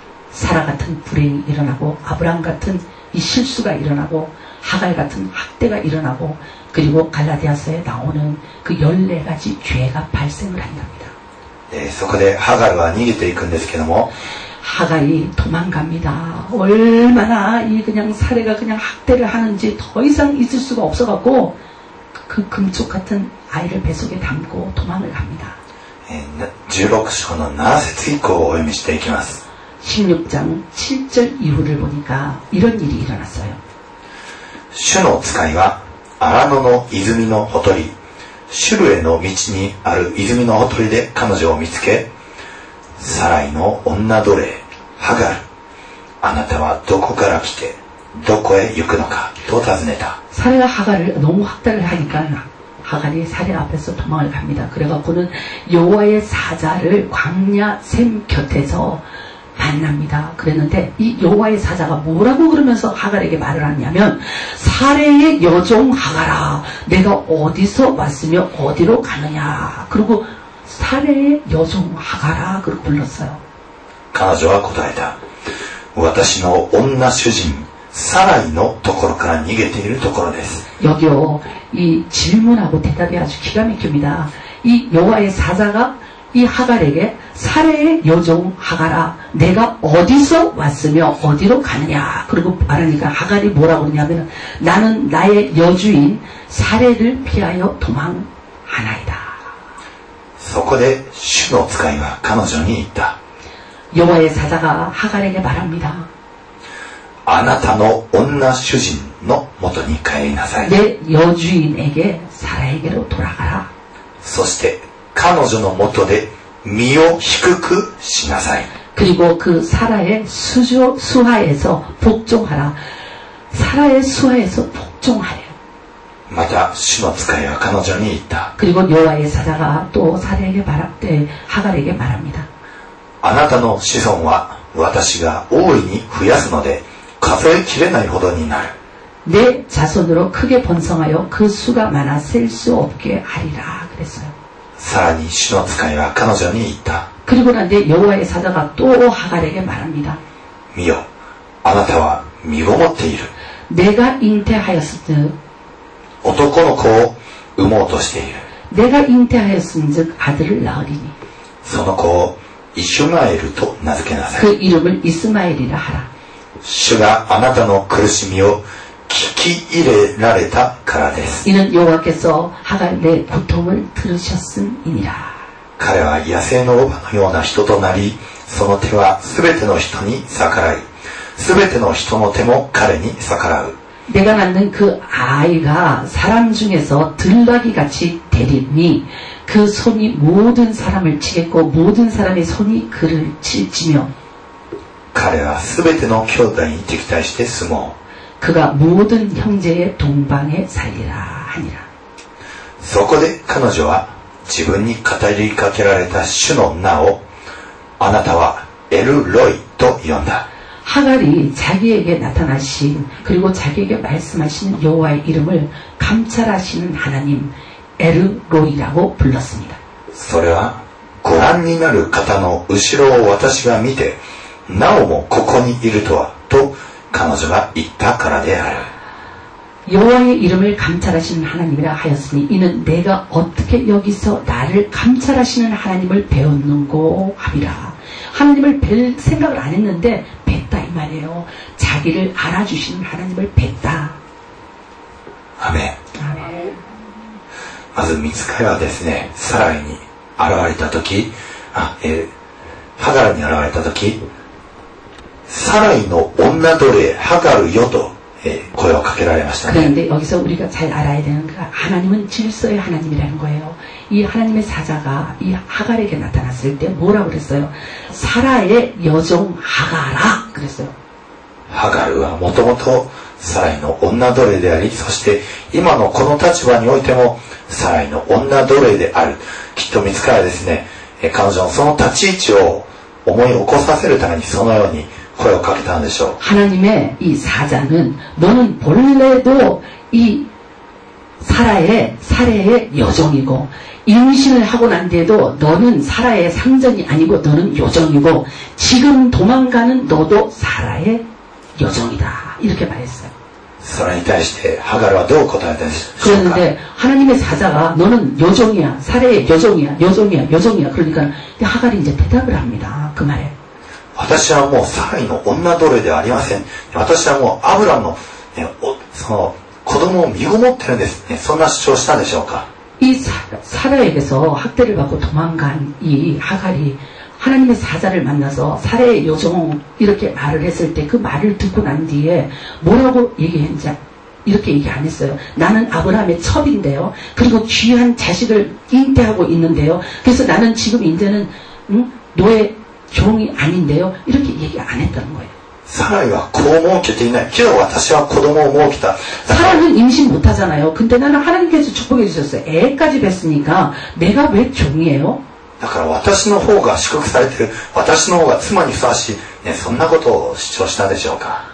사라 같은 불행이 일어나고 아브라함 같은 이 실수가 일어나고 하갈 같은 학대가 일어나고 그리고 갈라디아서에 나오는 그 열네 가지 죄가 발생을 한답니다. えーそこでハガルは逃げていくんですけども、 하갈이 도망갑니다. 얼마나 이 그냥 사례가 그냥 학대를 하는지 더 이상 있을 수가 없어갖고 그 금쪽 같은 아이를 뱃속에 담고 도망을 갑니다. えーじゅうろく章のなな節以降をお読みしていきます。 십육 장 칠 절 이후를 보니까 이런 일이 일어났어요. 主の使いは荒野の泉のほとり、シュルへの道にある泉のほとりで彼女を見つけ、サライの女奴隷ハガル、あなたはどこから来てどこへ行くのかと尋ねた。 사례가 하갈을 너무 학대를 하니까 하갈이 사례 앞에서 도망을 갑니다. 그래갖고는 여호와의 사자를 광야 샘 곁에서 만납니다. 그랬는데 이 여호와의 사자가 뭐라고 그러면서 하갈에게 말을 하냐면, 사례의 여종 하갈아, 내가 어디서 왔으며 어디로 가느냐. 그리고 사례의 여종 하갈아 그렇게 불렀어요. 彼女は答えた。私の女主人サライのところから逃げているところです。 여기요, 이 질문하고 대답이 아주 기가 막힙니다. 이 여호와의 사자가 이 하갈에게 사례의 여종 하갈아, 내가 어디서 왔으며 어디로 가느냐. 그리고 말하니까 하갈이 뭐라고 그러냐면, 나는 나의 여주인 사례를 피하여 도망하나이다. そこで主の使いは彼女に言った。 여호와의 사자가 하갈에게 말합니다. あなたの女主人の元に帰りなさい。 내 여주인에게 사라에게로 돌아가라. そして彼女の元で身を低くしなさい。 그리고 그 사라의 수조, 수하에서 복종하라. 사라의 수하에서 복종하래요. また主の使いは彼女に言った。 그리고 여호와의 사자가 또 사라에게 말하되 하갈에게 말합니다. あなたの子孫は私が大いに増やすので数えきれないほどになる。 내 자손으로 크게 번성하여 그 수가 많아 셀 수 없게 하리라 그랬어요. さらに主の使いは彼女に言った。 그리고 난데 여호와의 사자가 또 하갈에게 말합니다. 見よ、あなたは身ごもっている。 내가 잉태하였은즉 男の子を産もうとしている。 내가 잉태하였은즉 아들을 낳으리니 その子をイシュマエルと名付けなさい。 그 이름을 이스마엘이라 하라. 主があなたの苦しみを聞き入れられたからです。 이는 여호와께서 하갈 내 고통을 들으셨음이니라. 彼は野生の乳母のような人となり、その手はすべての人に逆らい、すべての人の手も彼に逆らう。 내가 낳는 그 아이가 사람 중에서 들나귀같이 되리니 그 손이 모든 사람을 치겠고 모든 사람의 손이 그를 칠지며 彼はすべての兄弟に敵対して住もう。 그가 모든 형제의 동방에 살리라 하니라. そこで彼女は自分に語りかけられた主の名をあなたはエルロイと呼んだ。 하갈이 자기에게 나타나신 그리고 자기에게 말씀하신 여호와의 이름을 감찰하시는 하나님 에르로이라고 불렀습니다. それはご覧になる方の後ろを私が見てなおもここにいるとはと彼女が言ったからである。 여호와의 이름을 감찰하시는 하나님이라 하였으니 이는 내가 어떻게 여기서 나를 감찰하시는 하나님을 배웠는고 함이라. 하나님을 뵐 생각을 안 했는데 뵀다 이 말이에요. 자기를 알아주시는 하나님을 뵀다. アメン。 아멘. まず見つかりはですね、サライに現れた時、あ、えー、ハガルに現れた時、サライの女奴隷ハガルよと、えー、声をかけられましたね。 그런데 여기서 우리가 잘 알아야 되는 게 하나님은 질서의 하나님이라는 거예요. 이 하나님의 사자가 이 하갈에게 나타났을 때 뭐라고 그랬어요? 사라의 여종 하갈아 그랬어요. ハガルはもともとサライの女奴隷であり、そして今のこの立場においてもサライの女奴隷である。きっと見つかりはですね、彼女のその立ち位置を思い起こさせるためにそのように声をかけたんでしょう。 하나님의 이 사자는 너는 본래도 이 사라의 사례의 여종이고 임신을 하고 난 뒤에도 너는 사라의 상전이 아니고 너는 여종이고 지금 도망가는 너도 사라의 여종이다. 이렇게 말했어요. それに対してハガルはどう答えたでしょうか。 그랬는데 하나님의 사자가 너는 요종이야, 사례의 요종이야, 요종이야, 요종이야. 그러니까 하갈이 이제 대답을 합니다. 그 말에. 私はもうサライの女奴隷ではありません。私はもうアブラムの、ね、おその子供を身ごもってるんですね。そんな主張したんでしょうか。 이 사, 사라에게서 학대를 받고 도망간 이 하갈이 하나님의 사자를 만나서 사례의 요종 이렇게 말을 했을 때 그 말을 듣고 난 뒤에 뭐라고 얘기했는지 이렇게 얘기 안 했어요. 나는 아브라함의 첩인데요. 그리고 귀한 자식을 잉태하고 있는데요. 그래서 나는 지금 이제는 응? 노예 종이 아닌데요. 이렇게 얘기 안 했다는 거예요. サライは子を設けていないけど私は子供を設けた。 사람은 임신 못하잖아요. 근데 나는 하나님께서 축복해 주셨어요. 애까지 뵀으니까 내가 왜 종이에요? だから私の方が祝福されている、私の方が妻にふさわしい、ね、そんなことを主張したでしょうか。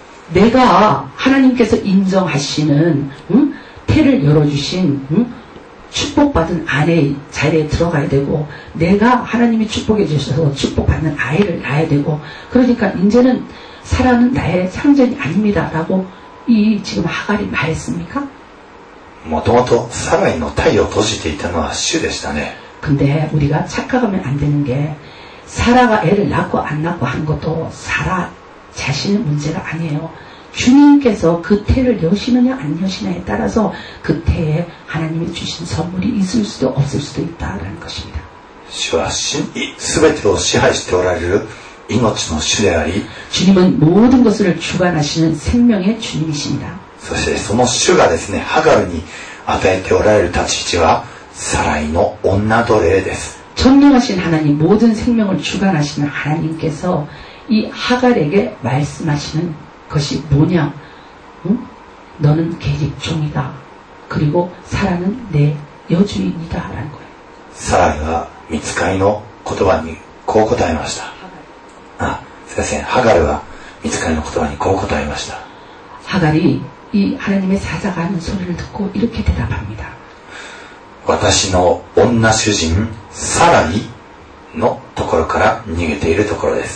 내가 하나님께서 인정하시는 응? 태를 열어주신 응? 축복받은 아내의 자리에 들어가야 되고 내가 하나님이 축복해 주셔서 축복받는 아이를 낳아야 되고 그러니까 이제는 사라는 나의 상전이 아닙니다 라고 이 지금 하갈이 말했습니까? もともとサライの体を閉じていたのは主でしたね。 근데 우리가 착각하면 안 되는 게 사라가 애를 낳고 안 낳고 한 것도 사라 자신의 문제가 아니에요. 주님께서 그 태를 여시느냐 안 여시느냐에 따라서 그 태에 하나님이 주신 선물이 있을 수도 없을 수도 있다라는 것입니다. 主は全てを支配しておられる命の主であり 주님은 모든 것을 주관하시는 생명의 주님이십니다. そしてその主がですね、ハガルに与えておられる立ち位置はサライの女奴隷です。 전능하신 하나님, 모든 생명을 주관하시는 하나님께서 이 하갈에게 말씀하시는 것이 뭐냐? 응? 너는 계집 종이다. 그리고 사라는 내 여주인이다 라는 거예요. サライは御使いの言葉にこう答えました。あ、すいません。ハガルは御使いの言葉にこう答えました。 하갈이 이 하나님의 사자가 하는 소리를 듣고 이렇게 대답합니다. 私の女主人サライのところから逃げているところです。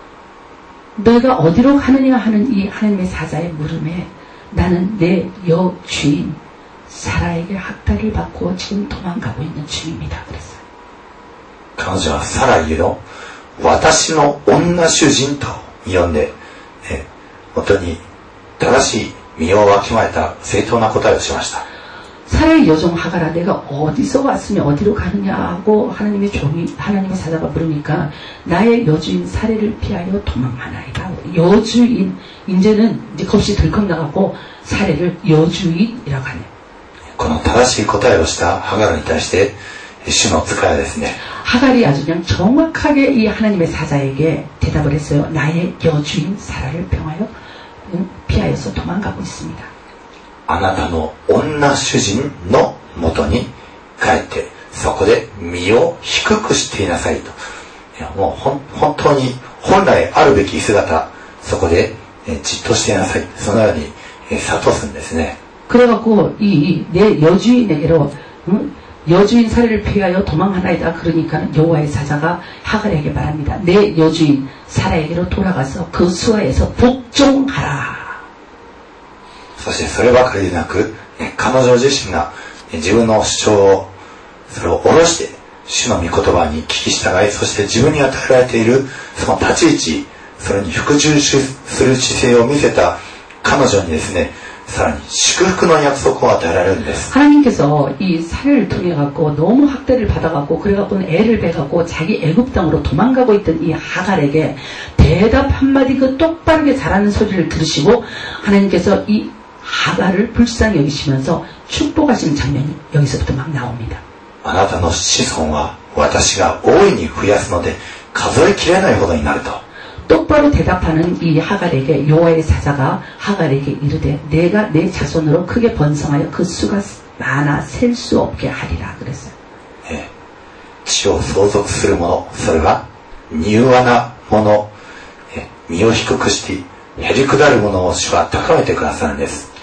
너희가 어디로 가느냐 하는 이 하나님의 사자의 물음에 나는 내 여주인 사라에게 학대를 받고 지금 도망가고 있는 중입니다. 그랬어요. 彼女はサライを私の女主人と呼んで、ね、本当に正しい身をわきまえた正当な答えをしました。 사라의 여종 하갈아 내가 어디서 왔으며 어디로 가느냐 하고 하나님의 종이 하나님의 사자가 물으니까 나의 여주인 사례를 피하여 도망하나이다. 여주인 이제는 이제 겁이 덜컥 나가고 사례를 여주인이라고 하네요. この正しい答えをしたハガルに対して主の使いはですね 하갈이 아주 그냥 정확하게 이 하나님의 사자에게 대답을 했어요. 나의 여주인 사라를 평하여 피하여서 도망가고 있습니다. あなたの女主人のもとに帰ってそこで身を低くしていなさいと。いやもうほん本当に本来あるべき姿そこでえじっとしていなさい。そのようにえ諭すんですね。 그래갖고 이 내 여주인에게로 응? 여주인 사례를 피하여 도망하나이다. 그러니까 여호와의 사자가 하갈에게 말합니다. 내 여주인 사라에게로 돌아가서 그 수하에서 복종하라. そしてそればかりでなく彼女自身が自分の主張をそれを下ろして主の御言葉に聞き従いそして自分に与えられているその立ち位置それに服従する姿勢を見せた彼女にですねさらに祝福の約束を与えられるんです。 하나님께서 이 사례를 통해 갖고 너무 학대를 받아갖고 그래갖고 애를 베갖고 자기 애굽 땅으로 도망가고 있던 이 하갈에게 대답 한마디 그 똑바르게 잘하는 소리를 들으시고 하나님께서 이 하갈을 불쌍히 여기시면서 축복하시는 장면이 여기서부터 막 나옵니다. あなたの子孫は私が大いに増やすので数えきれないほどになると。 똑바로 대답하는 이 하갈에게 여호와의 사자가 하갈에게 이르되 내가 내 자손으로 크게 번성하여 그 수가 많아 셀 수 없게 하리라 그랬어요. 地を相続する者それは柔和な者身を低くしてへりくだる者を主は高めてくださるんです。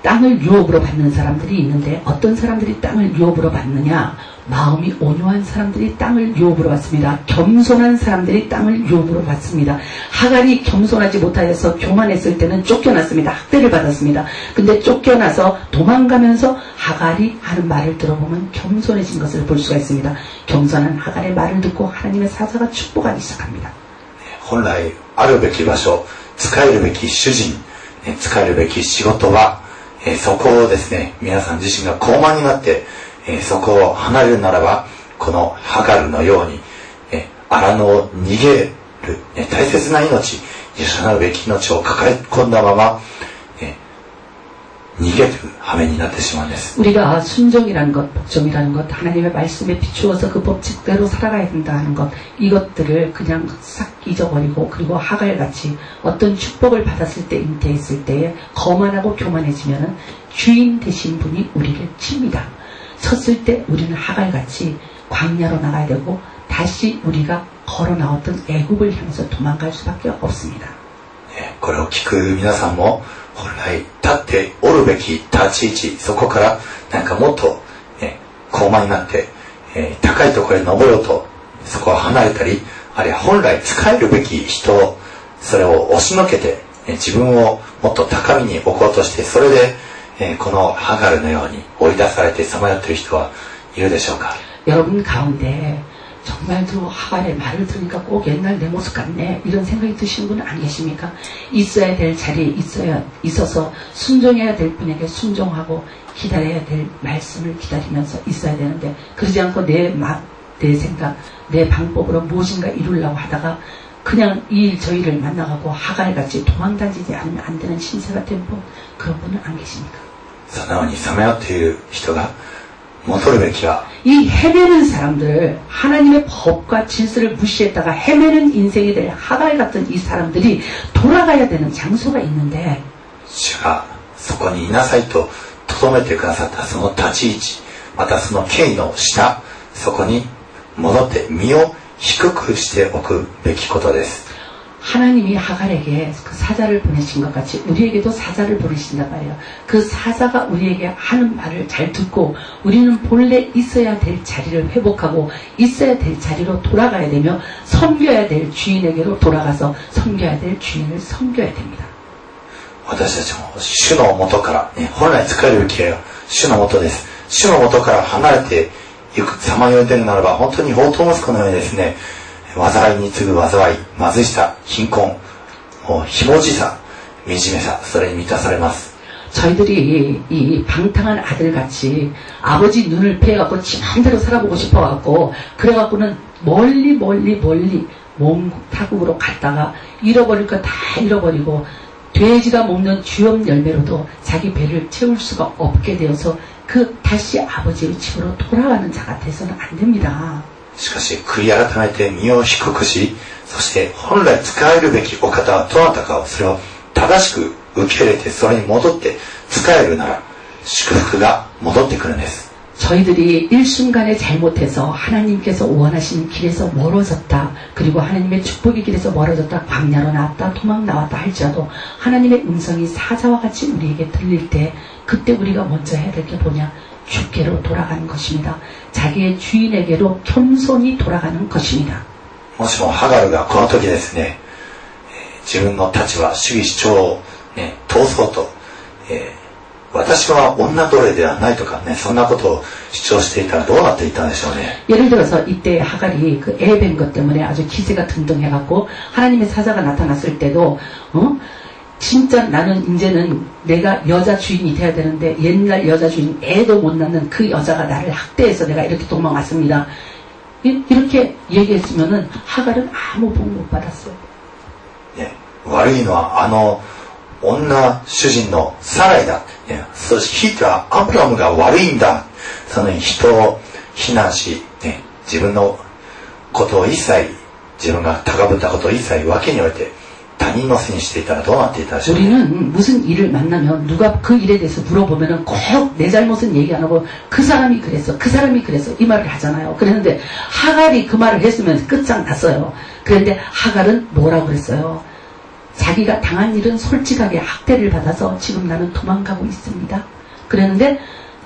땅을 유업으로 받는 사람들이 있는데 어떤 사람들이 땅을 유업으로 받느냐? 마음이 온유한 사람들이 땅을 유업으로 받습니다. 겸손한 사람들이 땅을 유업으로 받습니다. 하갈이 겸손하지 못하여서 교만했을 때는 쫓겨났습니다. 학대를 받았습니다. 근데 쫓겨나서 도망가면서 하갈이 하는 말을 들어보면 겸손해진 것을 볼 수가 있습니다. 겸손한 하갈의 말을 듣고 하나님의 사자가 축복하기 시작합니다. 本来あるべき場所、使えるべき主人、使えるべき仕事は、そこをですね、皆さん自身が高慢になって、そこを離れるならば、このハガルのように、荒野を逃げる、大切な命、養うべき命を抱え込んだまま、逃げる羽目になってしまうんです。 우리가 순종이라는 것, 복종이라는 것, 하나님의 말씀에 비추어서 그 법칙대로 살아가야 된다는 것, 이것들을 그냥 싹 잊어버리고, 그리고 하갈같이 어떤 축복을 받았을 때, 잉태했을 때에 거만하고 교만해지면은 주인 되신 분이 우리를 칩니다. 쳤을 때 우리는 하갈같이 광야로 나가야 되고, 다시 우리가 걸어 나왔던 애굽을 향해서 도망갈 수밖에 없습니다. これを聞く皆さんも本来立っておるべき立ち位置、そこからなんかもっと、ね、高慢になって、えー、高いところへ登ろうとそこを離れたり、あるいは本来使えるべき人をそれを押しのけて、えー、自分をもっと高みに置こうとして、それで、えー、このハガルのように追い出されてさまよっている人はいるでしょうか。 여러분 가운데 정말 저 하갈의 말을 들으니까 꼭 옛날 내 모습 같네 이런 생각이 드시는 분은 안 계십니까? 있어야 될 자리에 있어야 있어서 순종해야 될 분에게 순종하고 기다려야 될 말씀을 기다리면서 있어야 되는데, 그러지 않고 내 막, 내 생각, 내 방법으로 무엇인가 이루려고 하다가 그냥 이 저 일을 만나가고 하갈같이 도망다니지 않으면 안 되는 신세가 된 분, 그런 분은 안 계십니까? そのようにさまよっている人が戻るべきは、 이 헤매는 사람들, 하나님의 법과 질서를 무시했다가 헤매는 인생이 될 하갈 같은 이 사람들이 돌아가야 되는 장소가 있는데, 主がそこにいなさいと留めてくださったその立ち位置、またその権威の下、そこに戻って身を低くしておくべきことです。 하나님이 하갈에게 그 사자를 보내신 것 같이 우리에게도 사자를 보내신단 말이에요. 그 사자가 우리에게 하는 말을 잘 듣고 우리는 본래 있어야 될 자리를 회복하고 있어야 될 자리로 돌아가야 되며, 섬겨야 될 주인에게로 돌아가서 섬겨야 될 주인을 섬겨야 됩니다. 私たちも主の元から、ね、本来使えるべきは主の元です。主の元から離れていくさまよいでるならば、本当に法と息子のようにですね、災いに次ぐ災い、貧しさ、貧困、もうひもじさ、惨めさ、それに満たされます。 저희들이 이 방탕한 아들같이 아버지 눈을 피해갖고 지 맘대로 살아보고 싶어갖고 그래갖고는 멀리 멀리 멀리 몸 타국으로 갔다가 잃어버릴 거 다 잃어버리고 돼지가 먹는 쥐엄 열매로도 자기 배를 채울 수가 없게 되어서 그 다시 아버지의 집으로 돌아가는 자 같아서는 안 됩니다. しかし悔い改めて身を低くし、そして本来使えるべきお方はどなたかを、それを正しく受け入れてそれに戻って使えるなら祝福が戻ってくるんです。 저희들이 일순간에 잘못해서 하나님께서 원하시는 길에서 멀어졌다, 그리고 하나님의 축복의 길에서 멀어졌다, 광야로 나왔다, 도망 나왔다 할지라도 하나님의 음성이 사자와 같이 우리에게 들릴 때, 그때 우리가 먼저 해야 될 게 뭐냐? 주께로 돌아가는 것입니다. 자기의 주인에게로 겸손히 돌아가는 것입니다. もしもハガルがこの時ですね、自分の立場、主義主張を、ね、通そうと、えー、私は女奴隷ではないとかね、そんなことを主張していたらどうなっていたんでしょうね。 예를 들어서 이때 하갈이 그 애밴 것 때문에 아주 기세가 등등해갖고 하나님의 사자가 나타났을 때도 어? 진짜 나는 이제는 내가 여자 주인이 돼야 되는데 옛날 여자 주인 애도 못 낳는 그 여자가 나를 학대해서 내가 이렇게 도망왔습니다. 이렇게 얘기했으면은 하갈은 아무 복 못 받았어요. 네, 悪いのはあの女主人のサライだ。ね、そしてひいてはアブラムが悪いんだ。その人を非難し、ね、自分のことを一切、自分が高ぶったことを一切脇に置いて他人のせいにしていたらどうなっていたでしょうね。 우리는 무슨 일을 만나면 누가 그 일에 대해서 물어보면은 꼭 내 잘못은 얘기 안 하고 그 사람이 그랬어, 그 사람이 그랬어 이 말을 하잖아요. 그랬는데 하갈이 그 말을 했으면 끝장 났어요. 그런데 하갈은 뭐라고 그랬어요? 자기가 당한 일은 솔직하게 학대를 받아서 지금 나는 도망가고 있습니다. 그랬는데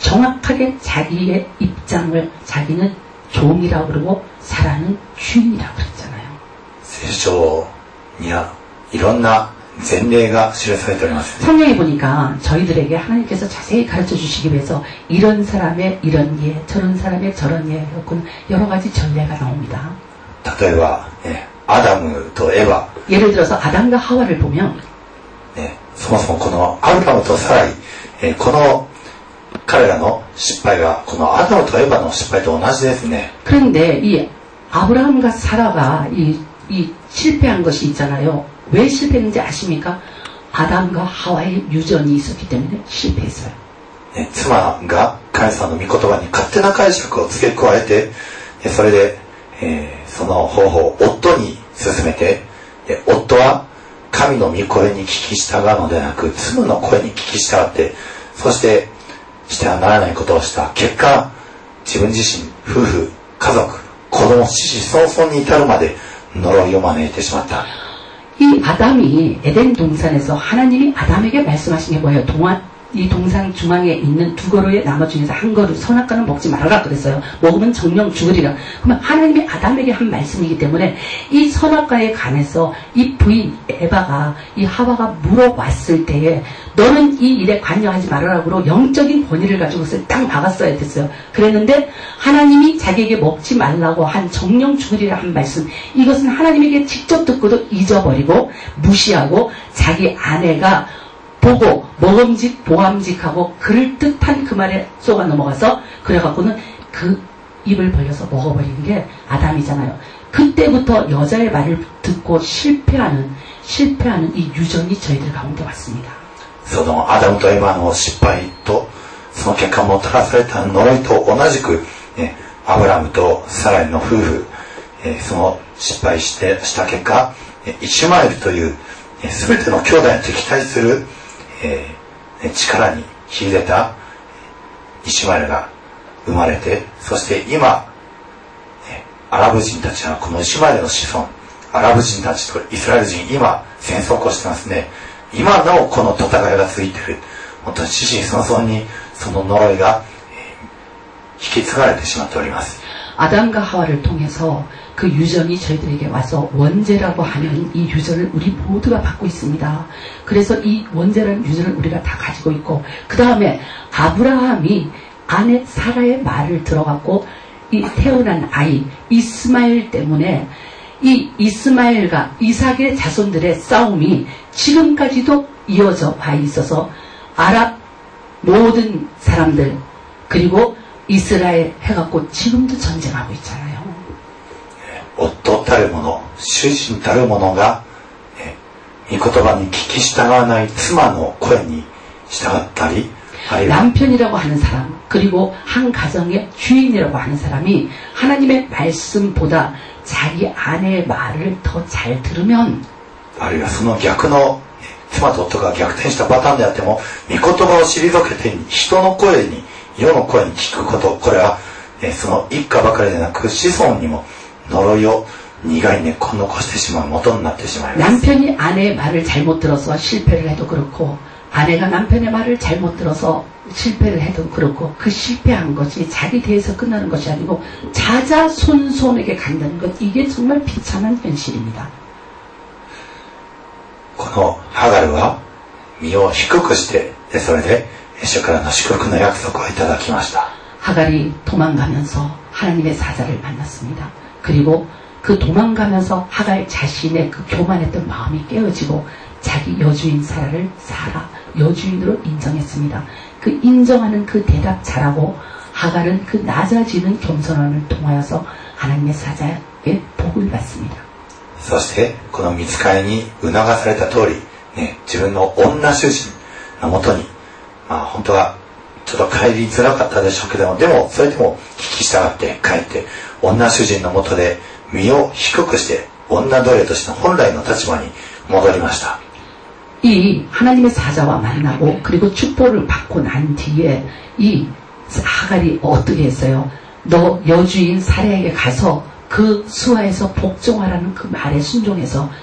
정확하게 자기의 입장을 자기는 종이라고 그러고 사라는 주인이라고 그랬잖아요. 聖書にはいろんな前例が記されております。 성경에 보니까 저희들에게 하나님께서 자세히 가르쳐 주시기 위해서 이런 사람의 이런 예, 저런 사람의 저런 예, 여러 가지 전례가 나옵니다. 例えば、ね、アダムとエヴァ、 예를 들어서 아담과 하와를 보면 ね、そもそもこのアブラムとサライ、えーこの彼らの失敗がこのアダムとエヴァの失敗と同じですね。 그런데 이 아브라함과 사라가 이, 이 실패한 것이 있잖아요. 왜 실패했는지 아십니까? 아담과 하와의 유전이 있었기 때문에 실패했어요. ね、妻が神様の御言葉に勝手な解釈を付け加えて、ね、それで、えーその方法を夫に勧めて、で夫は神の御声に聞き従うのではなく妻の声に聞き従って、そしてしてはならないことをした結果、自分自身、夫婦、家族、子供、子々孫々に至るまで呪いを招いてしまった。 이 아담이 에덴 동산에서 하나님이 아담에게 말씀하신 게 뭐예요? 동안 이 동산 중앙에 있는 두 그루의 나무 중에서 한 그루 선악과는 먹지 말아라 그랬어요. 먹으면 정령 죽으리라. 그러면 하나님이 아담에게 한 말씀이기 때문에 이 선악과에 관해서 이 부인 에바가 이 하와가 물어봤을 때에 너는 이 일에 관여하지 말아라고 영적인 권위를 가지고 그것을 딱 막았어야 됐어요. 그랬는데 하나님이 자기에게 먹지 말라고 한 정령 죽으리라 한 말씀, 이것은 하나님에게 직접 듣고도 잊어버리고 무시하고 자기 아내가 보고 먹음직 보암직하고 그럴듯한 그 말에 쏘가 넘어가서 그래갖고는 그 입을 벌려서 먹어버리는 게 아담이잖아요. 그때부터 여자의 말을 듣고 실패하는 실패하는 이 유전이 저희들 가운데 왔습니다. そのアダムとエヴァの失敗とその結果もたらされた呪いと同じく、ね、アブラムとサライの夫婦、えー、その失敗してした結果、イシュマエルという、えー、全ての兄弟に敵対するえー、力に秀でたイシュマエルが生まれて、そして今、ね、アラブ人たちはこのイシュマエルの子孫、アラブ人たちとイスラエル人、今戦争を起こしてますね。今なおこの戦いが続いている。本当に子々孫々にその呪いが、えー、引き継がれてしまっております。 아담과 하와를 통해서 그 유전이 저희들에게 와서 원죄라고 하는 이 유전을 우리 모두가 받고 있습니다. 그래서 이 원죄라는 유전을 우리가 다 가지고 있고, 그 다음에 아브라함이 아내 사라의 말을 들어갖고 이 태어난 아이 이스마엘 때문에 이 이스마엘과 이삭의 자손들의 싸움이 지금까지도 이어져 와 있어서 아랍 모든 사람들 그리고 이스라엘 해갖고 지금도 전쟁하고 있잖아요. 夫たる者、主人たる者が、えー、御言葉に聞き従わない妻の声に従ったり、あるいは 남편이라고 하는 사람 그리고 한 가정의 주인이라고 하는 사람이 하나님의 말씀보다 자기 아내의 말을 더 잘 들으면, あるいはその逆の妻と夫が逆転したパターンであっても、御言葉を退けて人の声に世の声に聞くこと、これは、えー、その一家ばかりでなく子孫にも呪いを苦い根っこを残してしまう元になってしまいます。 남편이 아내의 말을 잘못 들어서 실패를 해도 그렇고 아내가 남편의 말을 잘못 들어서 실패를 해도 그렇고, 그 실패한 것이 자기 대해서 끝나는 것이 아니고 자자손손에게 간다는 것, 이게 정말 비참한 현실입니다. このハガルは身を低くして、それで主からの祝福の約束をいただきました。 하갈이 도망가면서 하나님의 사자를 만났습니다. 그리고 그 도망가면서 하갈 자신의 그 교만했던 마음이 깨어지고 자기 여주인 사라를 사라 여주인으로 인정했습니다. 그 인정하는 그 대답 잘하고 하갈은 그 낮아지는 겸손함을 통하여서 하나님의 사자의 복을 받습니다. そしてこの御使いに促された通り、ね、自分の女主人のもとに、まあ本当はちょっと帰りづらかったでしょうけども、でもそれでも聞き従って帰って女主人のもとで身を低くして女奴隷としての本来の立場に戻りました。 이 하나님의 사자와 만나고 그리고 축복을 받고 난 뒤에 이 하갈이 어떻게 했어요? 너 여주인 사라에게 가서 그 수하에서 복종하라는 그 말에 순종해서 돌아가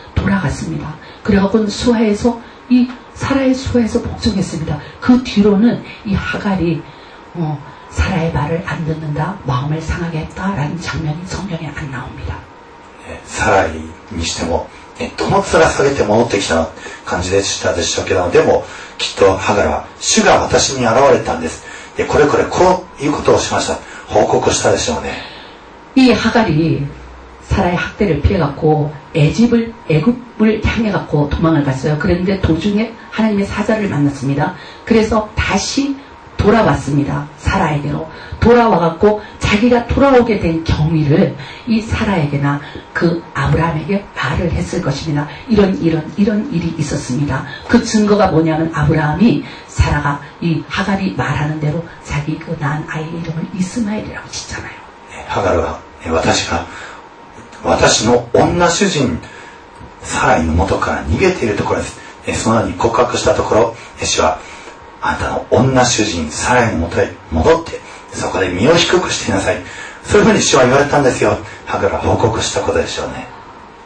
돌아갔습니다. 그래갖고 수하에서 이 사라의 수하에서 복종했습니다. 그 뒤로는 이 하갈이 어, 사라의 말을 안 듣는다, 마음을 상하게 했다라는 장면이 성경에 안 나옵니다. サライにしても、どの面下げて戻ってきた感じでしたでしょうけど、でもきっとハガルは主が私に現れたんです。これこれこういうことをしました。報告したでしょうね。 이 하갈이 사라의 학대를 피해갖고 애집을 애굽을 향해갖고 도망을 갔어요. 그런데 도중에 하나님의 사자를 만났습니다. 그래서 다시 돌아왔습니다. 사라에게로 돌아와갖고 자기가 돌아오게 된 경위를 이 사라에게나 그 아브라함에게 말을 했을 것입니다. 이런 이런 이런 일이 있었습니다. 그 증거가 뭐냐면 아브라함이 사라가 이 하갈이 말하는 대로 자기 그 낳은 아이의 이름을 이스마엘이라고 짓잖아요. 하갈은 私が私の女主人サライの元から逃げているところです。そのように告白したところ、主はあなたの女主人サライの元へ戻ってそこで身を低くしていなさい。そういうふうに主は言われたんですよ。ハガルは報告したことでしょうね。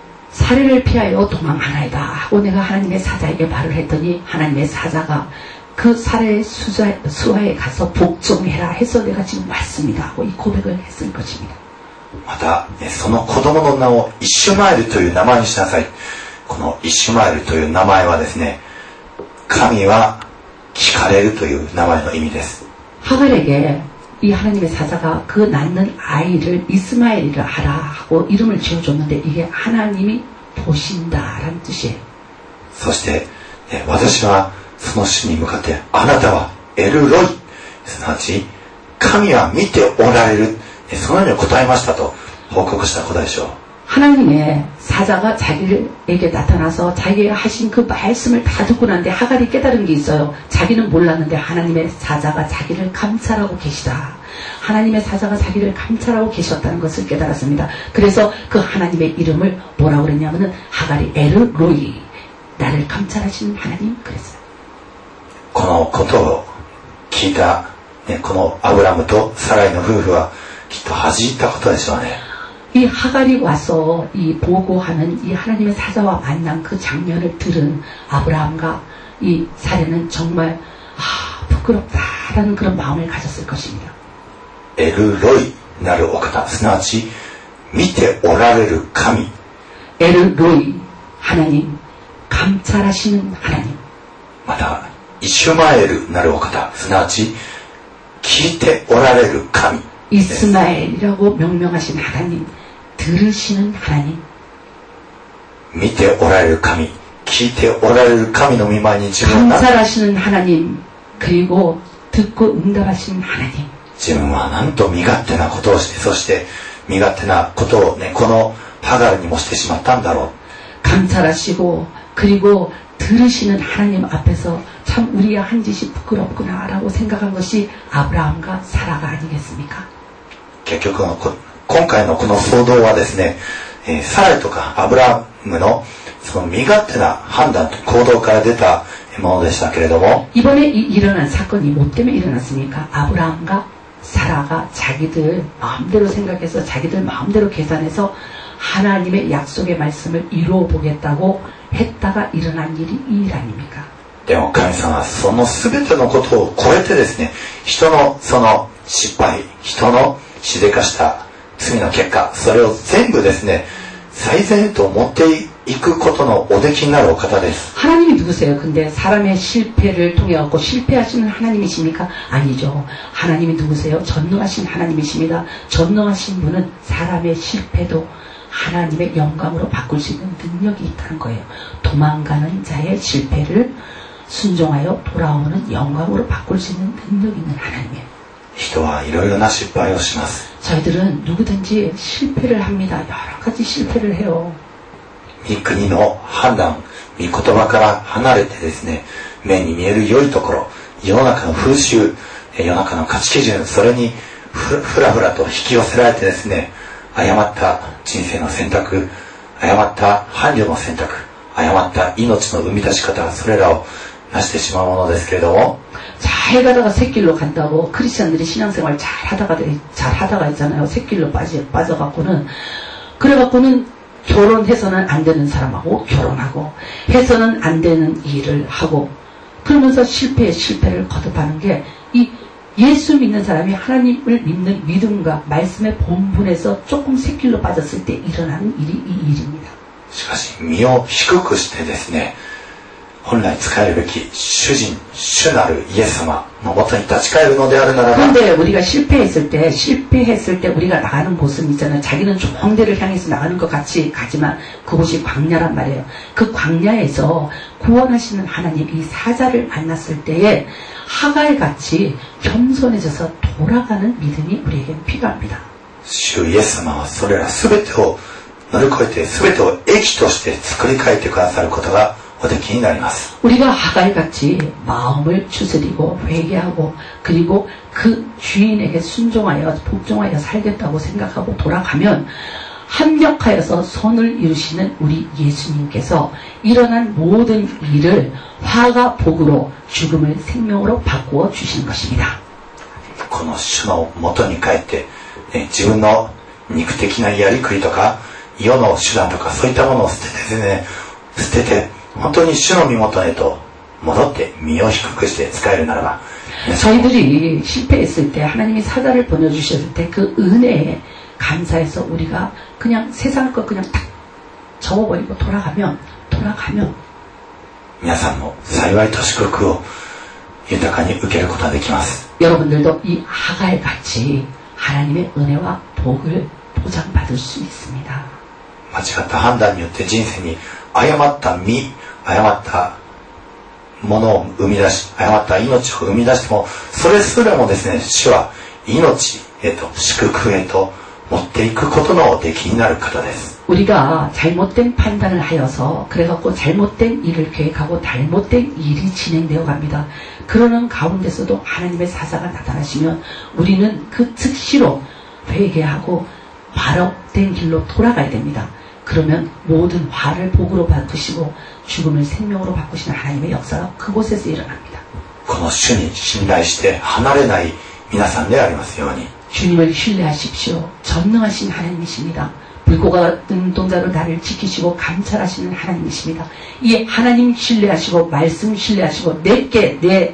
살해를 피하여 도망하나이다 하고 내가 하나님의 사자에게 말을 했더니 하나님의 사자가 그 살해 수하에 가서 복종해라 해서 내가 지금 왔습니다 하고 이 고백을 했을 것입니다. またその子供の名をイシュマエルという名前にしなさい。このイシュマエルという名前はですね、神は聞かれるという名前の意味です。 하갈에게 이 하나님의 사자가 그 낳는 아이를 이스마엘이라 하라 하고 이름을 지어줬는데 이게 하나님이 보신다라는 뜻이에요. そして私はその主に向かってあなたはエルロイ、すなわち神は見ておられる、そのように答えましたと報告したことでしょう。 하나님의 사자가 자기에게 나타나서 자기가 하신 그 말씀을 다 듣고 난데 하갈이 깨달은 게 있어요. 자기는 몰랐는데 하나님의 사자가 자기를 감찰하고 계시다. 하나님의 사자가 자기를 감찰하고 계셨다는 것을 깨달았습니다. 그래서 그 하나님의 이름을 뭐라고 그랬냐면은 하갈이 에르로이, 나를 감찰하시는 하나님 그랬어요. このことを聞いた、ね、このアブラムとサライの夫婦はきっと恥じったことでしょうね。 이 하갈이 와서 이 보고하는 이 하나님의 사자와 만난 그 장면을 들은 아브라함과 이 사례는 정말 아, 부끄럽다라는 그런 마음을 가졌을 것입니다. エルロイなるお方、すなわち見ておられる神。 에르로이 하나님, 감찰하시는 하나님. またイシュマエルなるお方、すなわち聞いておられる神。 이스마엘이라고 명명하신 하나님, 들으시는 하나님. 見ておられる神、聞いておられる神の御前に自分は 감찰하시는 하나님, 그리고 듣고 응답하시는 하나님. 自分はなんと身勝手なことをして、そして身勝手なことをね、このハガルにもしてしまったんだろう。 감찰하시고 그리고 들으시는 하나님 앞에서 참 우리의 한 짓이 부끄럽구나라고 생각한 것이 아브라함과 사라가 아니겠습니까? 結局のこ今回のこの騒動はですね、えー、サライとかアブラムのその身勝手な判断と行動から出たものでしたけれども、 이번에 이, 일어난 사건이 뭐 때문에 일어났습니까? 아브라함과 사라가 자기들 마음대로 생각해서 자기들 마음대로 계산해서 하나님의 약속의 말씀을 이루어 보겠다고 했다가 일어난 일이 이 일 아닙니까? でも神様はその全てのことを超えてですね、人のその失敗、人のしでかした罪の結果、それを全部ですね、最善へと持っていくことのおできになるお方です。 하나님이 누구세요? 근데 사람의 실패를 통해 갖고 실패하시는 하나님이십니까? 아니죠. 하나님이 누구세요? 전능하신 하나님이십니다. 전능하신 분은 사람의 실패도 하나님의 영광으로 바꿀 수 있는 능력이 있다는 거예요. 도망가는 자의 실패를 순종하여 돌아오는 영광으로 바꿀 수 있는 능력이 있는 하나님이에요. 人はいろいろな失敗をします。 저희들은 누구든지 실패를 합니다. 여러 가지 실패를 해요. 御国の判断、御言葉から離れてですね、目に見える良いところ、世の中の風習、世の中の価値基準、それにふらふらと引き寄せられてですね、誤った人生の選択、誤った伴侶の選択、誤った命の生み出し方、それらをなしてしまうものですけれども、 잘 가다가 새길로 간다고 크리스천들이 신앙생활 잘 하다가 잘 하다가 있잖아요. 새길로 빠져 빠져갖고는 그래갖고는 결혼해서는 안 되는 사람하고 결혼하고 해서는 안 되는 일을 하고 그러면서 실패에 실패를 거듭하는 게 이 예수 믿는 사람이 하나님을 믿는 믿음과 말씀의 본분에서 조금 새길로 빠졌을 때 일어나는 일이 이 일입니다. しかし身を低くしてですね、本来仕えるべき主人、主なるイエス様のもとに立ち返るのであるならば 그런데 우리가 실패했을 때 실패했을 때 우리가 나가는 모습 있잖아요. 자기는 좋은 데를 향해서 나가는 것 같이 가지만 그곳이 광야란 말이에요. 그 광야에서 구원하시는 하나님 이 사자를 만났을 때에 하갈같이 겸손해져서 돌아가는 믿음이 우리에게 필요합니다. 主イエス様はそれら全てを乗り越えて全てを益として作り変えてくださることがおできになります。 우리가 하갈같이 마음을 추스리고 회개하고 그리고 그 주인에게 순종하여 복종하여 살겠다고 생각하고 돌아가면 합력하여서 선을 이루시는 우리 예수님께서 일어난 모든 일을 화가 복으로 죽음을 생명으로 바꾸어 주시는 것입니다. この主の元に帰って、ね、自分の肉的なやりくりとか世の手段とかそういったものを捨ててね、捨てて本当に主の身元へと戻って身を低くして仕えるならば 저희들이 실패했을 때 하나님이 사자를 보내주셨을 때 그 은혜에 감사해서 우리가 그냥 세상 거 그냥 탁 접어버리고 돌아가면 돌아가면 皆さんも幸いと祝福を豊かに受けることができます。 여러분들도 이 하갈같이 하나님의 은혜와 복을 보장받을 수 있습니다. 間違った判断によって人生に誤った身、誤ったものを生み出し、誤った命を生み出しても、それすらもですね、主は命へと祝福へと持っていくことのできになる方です。 우리가 잘못된 판단을 하여서 그래갖고 잘못된 일을 계획하고 잘못된 일이 진행되어 갑니다. 그러는 가운데서도 하나님의 사자가 나타나시면 우리는 그 즉시로 회개하고 바로된 길로 돌아가야 됩니다. 그러면 모든 화를 복으로 바꾸시고 죽음을 생명으로 바꾸시는 하나님의 역사가 그곳에서 일어납니다. この主に信頼して離れない皆さんでありますように 주님을 신뢰하십시오. 전능하신 하나님이십니다. 불꽃과 같은 눈동자로 나를 지키시고 감찰하시는 하나님이십니다. 이 하나님 신뢰하시고 말씀 신뢰하시고 내게 내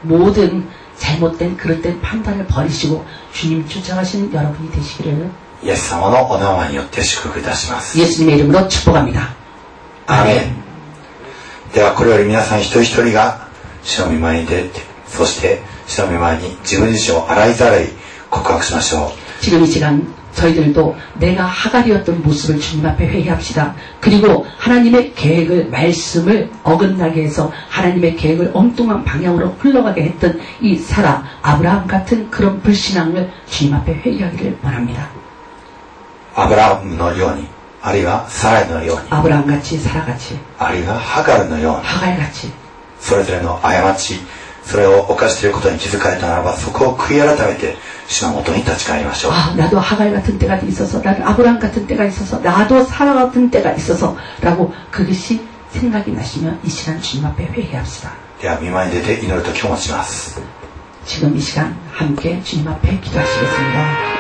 모든 잘못된 그릇된 판단을 버리시고 주님 쫓아가시는 여러분이 되시기를 イエス様のお名前によって祝福いたします。 예수님의 이름으로 축복합니다. アーメン。ではこれより皆さん一人一人が主の御前に出て、そして主の御前に自分自身を洗いざらい告白しましょう。 지금 이 시간 저희들도 내가 하갈이었던 모습을 주님 앞에 회개합시다. 그리고 하나님의 계획을 말씀을 어긋나게 해서 하나님의 계획을 엉뚱한 방향으로 흘러가게 했던 이 사라 아브라함 같은 그런 불신앙을 주님 앞에 회개하기를 원합니다. アブラハムのように、あるいはサライのように、 아브라함 같이 사라같이 あるいはハガルのように、 하갈같이 それぞれの過ち、それを犯していることに気づかれたならば、そこを悔い改めて主の元に立ち返りましょう。 아, 나도 하갈 같은 때가 있어서 나도 아브라함 같은 때가 있어서 나도 사라 같은 때가 있어서 라고 그것이 생각이 나시면 이 시간 주님 앞에 회개합시다. では御前に出て祈る時を持ちます。 지금 이 시간 함께 주님 앞에 기도하시겠습니다.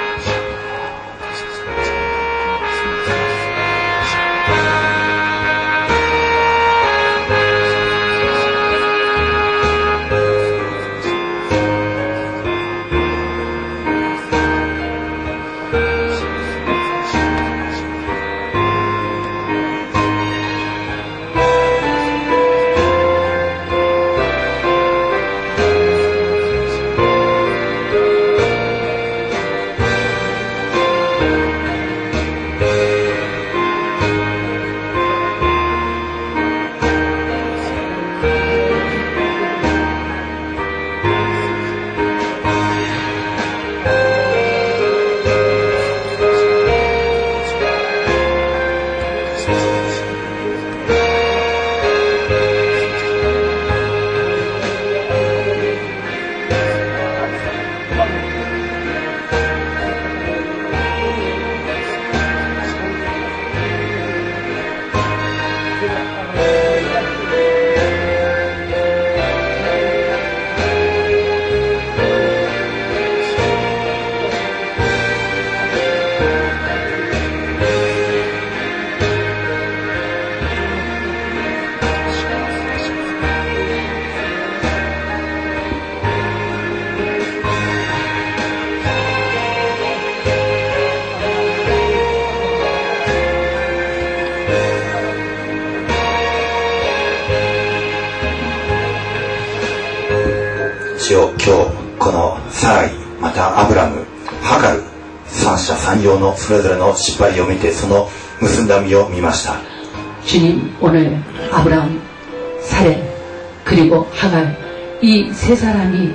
ちを今日このサライまたアブラムハガル三者三様のそれぞれの失敗を見てその結んだ実を見ました。 주님 오늘 아브라함, 사레 그리고 하갈 이 세 사람이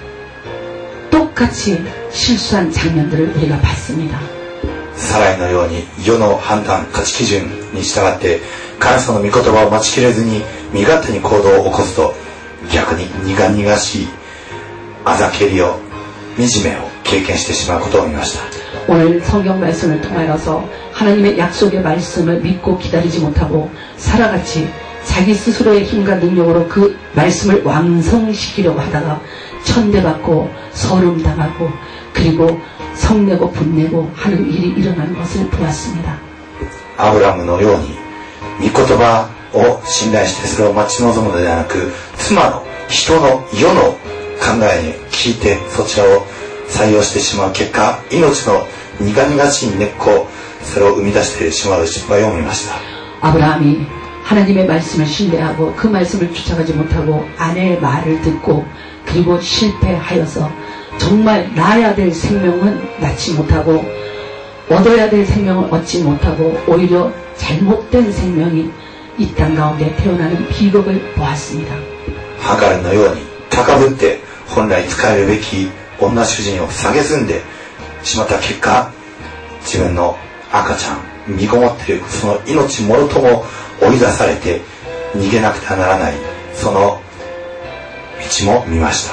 똑같이 실수한 장면들을 우리가 봤습니다. サライのように世の判断価値基準に従って神様の御言葉を待ちきれずに身勝手に行動を起こすと逆に苦々しいあざけりを惨めを経験してしまうことを見ました。 오늘 성경 말씀을 통하여서 하나님의 약속의 말씀을 믿고 기다리지 못하고 사라같이 자기 스스로의 힘과 능력으로 그 말씀을 완성시키려고 하다가 천대받고 서름당하고 그리고 성내고 분내고 하는 일이 일어나는 것을 보았습니다. アブラムのように御言葉を信頼してそれを待ち望むのではなく妻の人の世の考えに聞いてそちらを採用してしまう結果命の苦々しい根っこそれを生み出してしまう失敗を見ました。 아브라함이 하나님의 말씀을 신뢰하고 그 말씀을 쫓아가지 못하고 아내의 말을 듣고 그리고 실패하여서 정말 낳아야 될 생명은 낳지 못하고 얻어야 될 생명을 얻지 못하고 오히려 잘못된 생명이 이 땅 가운데 태어나는 비극을 보았습니다. ハガルのように高ぶって本来使えるべき女主人を蔑んでしまった結果自分の赤ちゃん身ごもっているその命もろとも追い出されて逃げなくてはならないその道も見ました。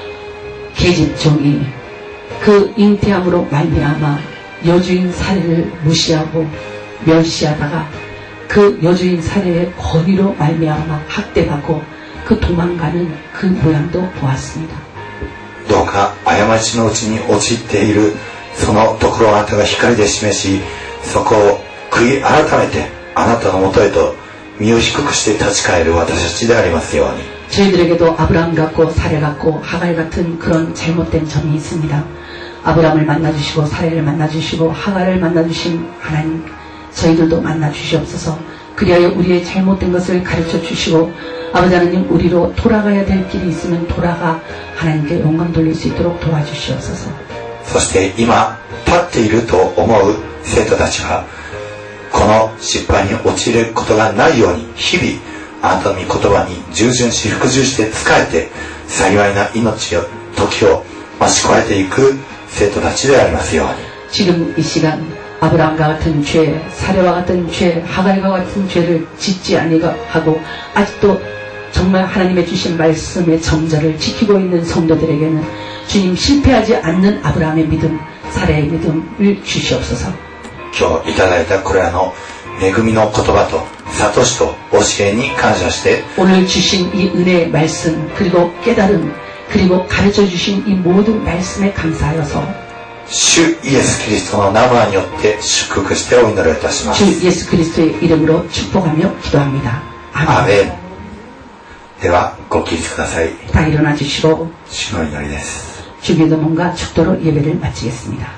계집종이 그 잉태함으로 말미암아 여주인 사례를 무시하고 멸시하다가 그 여주인 사례의 권위로 말미암아 학대받고 그 도망가는 그 모양도 보았습니다. どうか過ちのうちに陥っているそのところをあなたが光で示しそこを悔い改めてあなたのもとへと身を低くして立ち返る私たちでありますように 저희들에게도 아브라함 같고 사레 같고 하갈 같은 그런 잘못된 점이 있습니다. 아브라함을 만나주시고 사레를 만나주시고 하갈을 만나주신 하나님 저희들도 만나주시옵소서. 그리하여 우리의 잘못된 것을 가르쳐 주시고 아버지 하나님 우리로 돌아가야 될 길이 있으면 돌아가 하나님께 영광 돌릴 수 있도록 도와주시옵소서. そして今立っていると思う生徒たちはこの失敗に陥ることがないように日々あなたの御言葉に従順し服従して仕えて幸いな命を時を増し加えていく生徒たちでありますように 지금 이 시간 아브라함과 같은 죄, 사레와 같은 죄, 하갈과 같은 죄를 짓지 아니하고 아직도 정말 하나님의 주신 말씀의 정절을 지키고 있는 성도들에게는 주님 실패하지 않는 아브라함의 믿음, 사레의 믿음을 주시옵소서. 今日いただいたこれらの恵みの言葉と悟しと教えに感謝して 오늘 주신 이 은혜의 말씀 그리고 깨달음 그리고 가르쳐 주신 이 모든 말씀에 감사하여서 主イエスキリストの名前によって祝福してお祈りいたします。 주 예수 그리스도의 이름으로 축복하며 기도합니다. 아멘. 아멘. ではご起立ください。 다 일어나 주시고 主の祈りです。 주기도문과 축도로 예배를 마치겠습니다.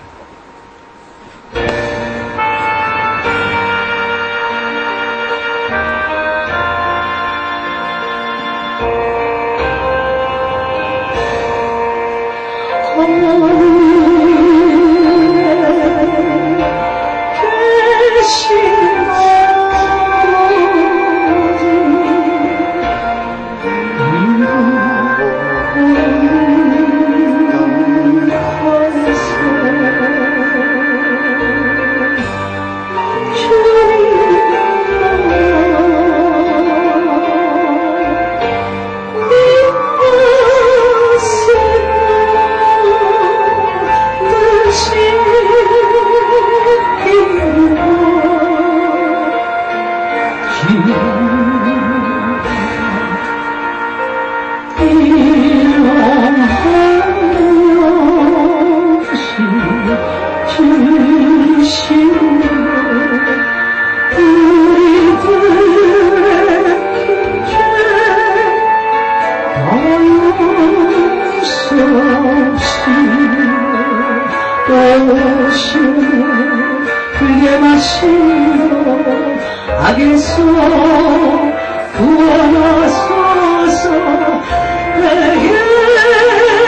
악에서 구원하소서 내게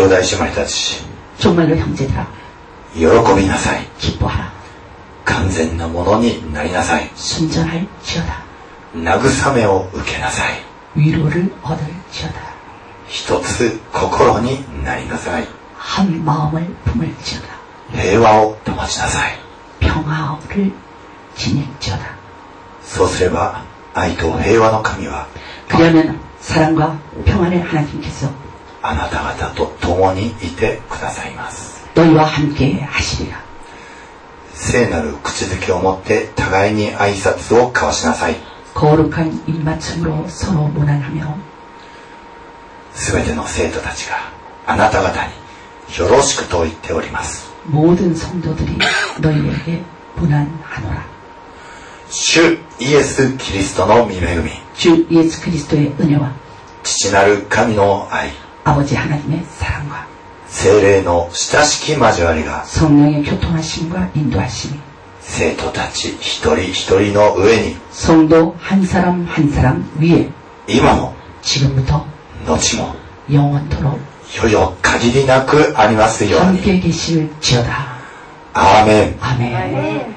兄弟姉妹たち、 정말로 형제들아 喜びなさい。 기뻐하라. 完全なものになりなさい。 순전할지어다. 慰めを受けなさい。 위로를 얻을지어다. 一つ心になりなさい。 한 마음을 품을지어다. 平和を保ちなさい。 평화를 지닐지어다. そうすれば愛と平和の神は 그러면 사랑과 평안의 하나님께서 あなた方と共にいてくださいます。 너희와 함께 하시리라. 聖なる口づけをもって互いに挨拶を交わしなさい。 거룩한 입맞춤으로 서로 문안하며 すべての生徒たちがあなた方によろしくと言っております。 모든 성도들이 너희에게 문안하노라. 主イエス・キリストの御恵み、 주 예수 그리스도의 은혜와 父なる神の愛、 아버지 하나님의 사랑과 聖霊の親しき交わりが 성령의 교통하심과 인도하심이 生徒たち一人一人の上に 성도 한 사람 한 사람 위에 今も 지금부터 後も 영원토록 よよ限りなくありますように。 함께 계실지어다. アーメン。 아멘.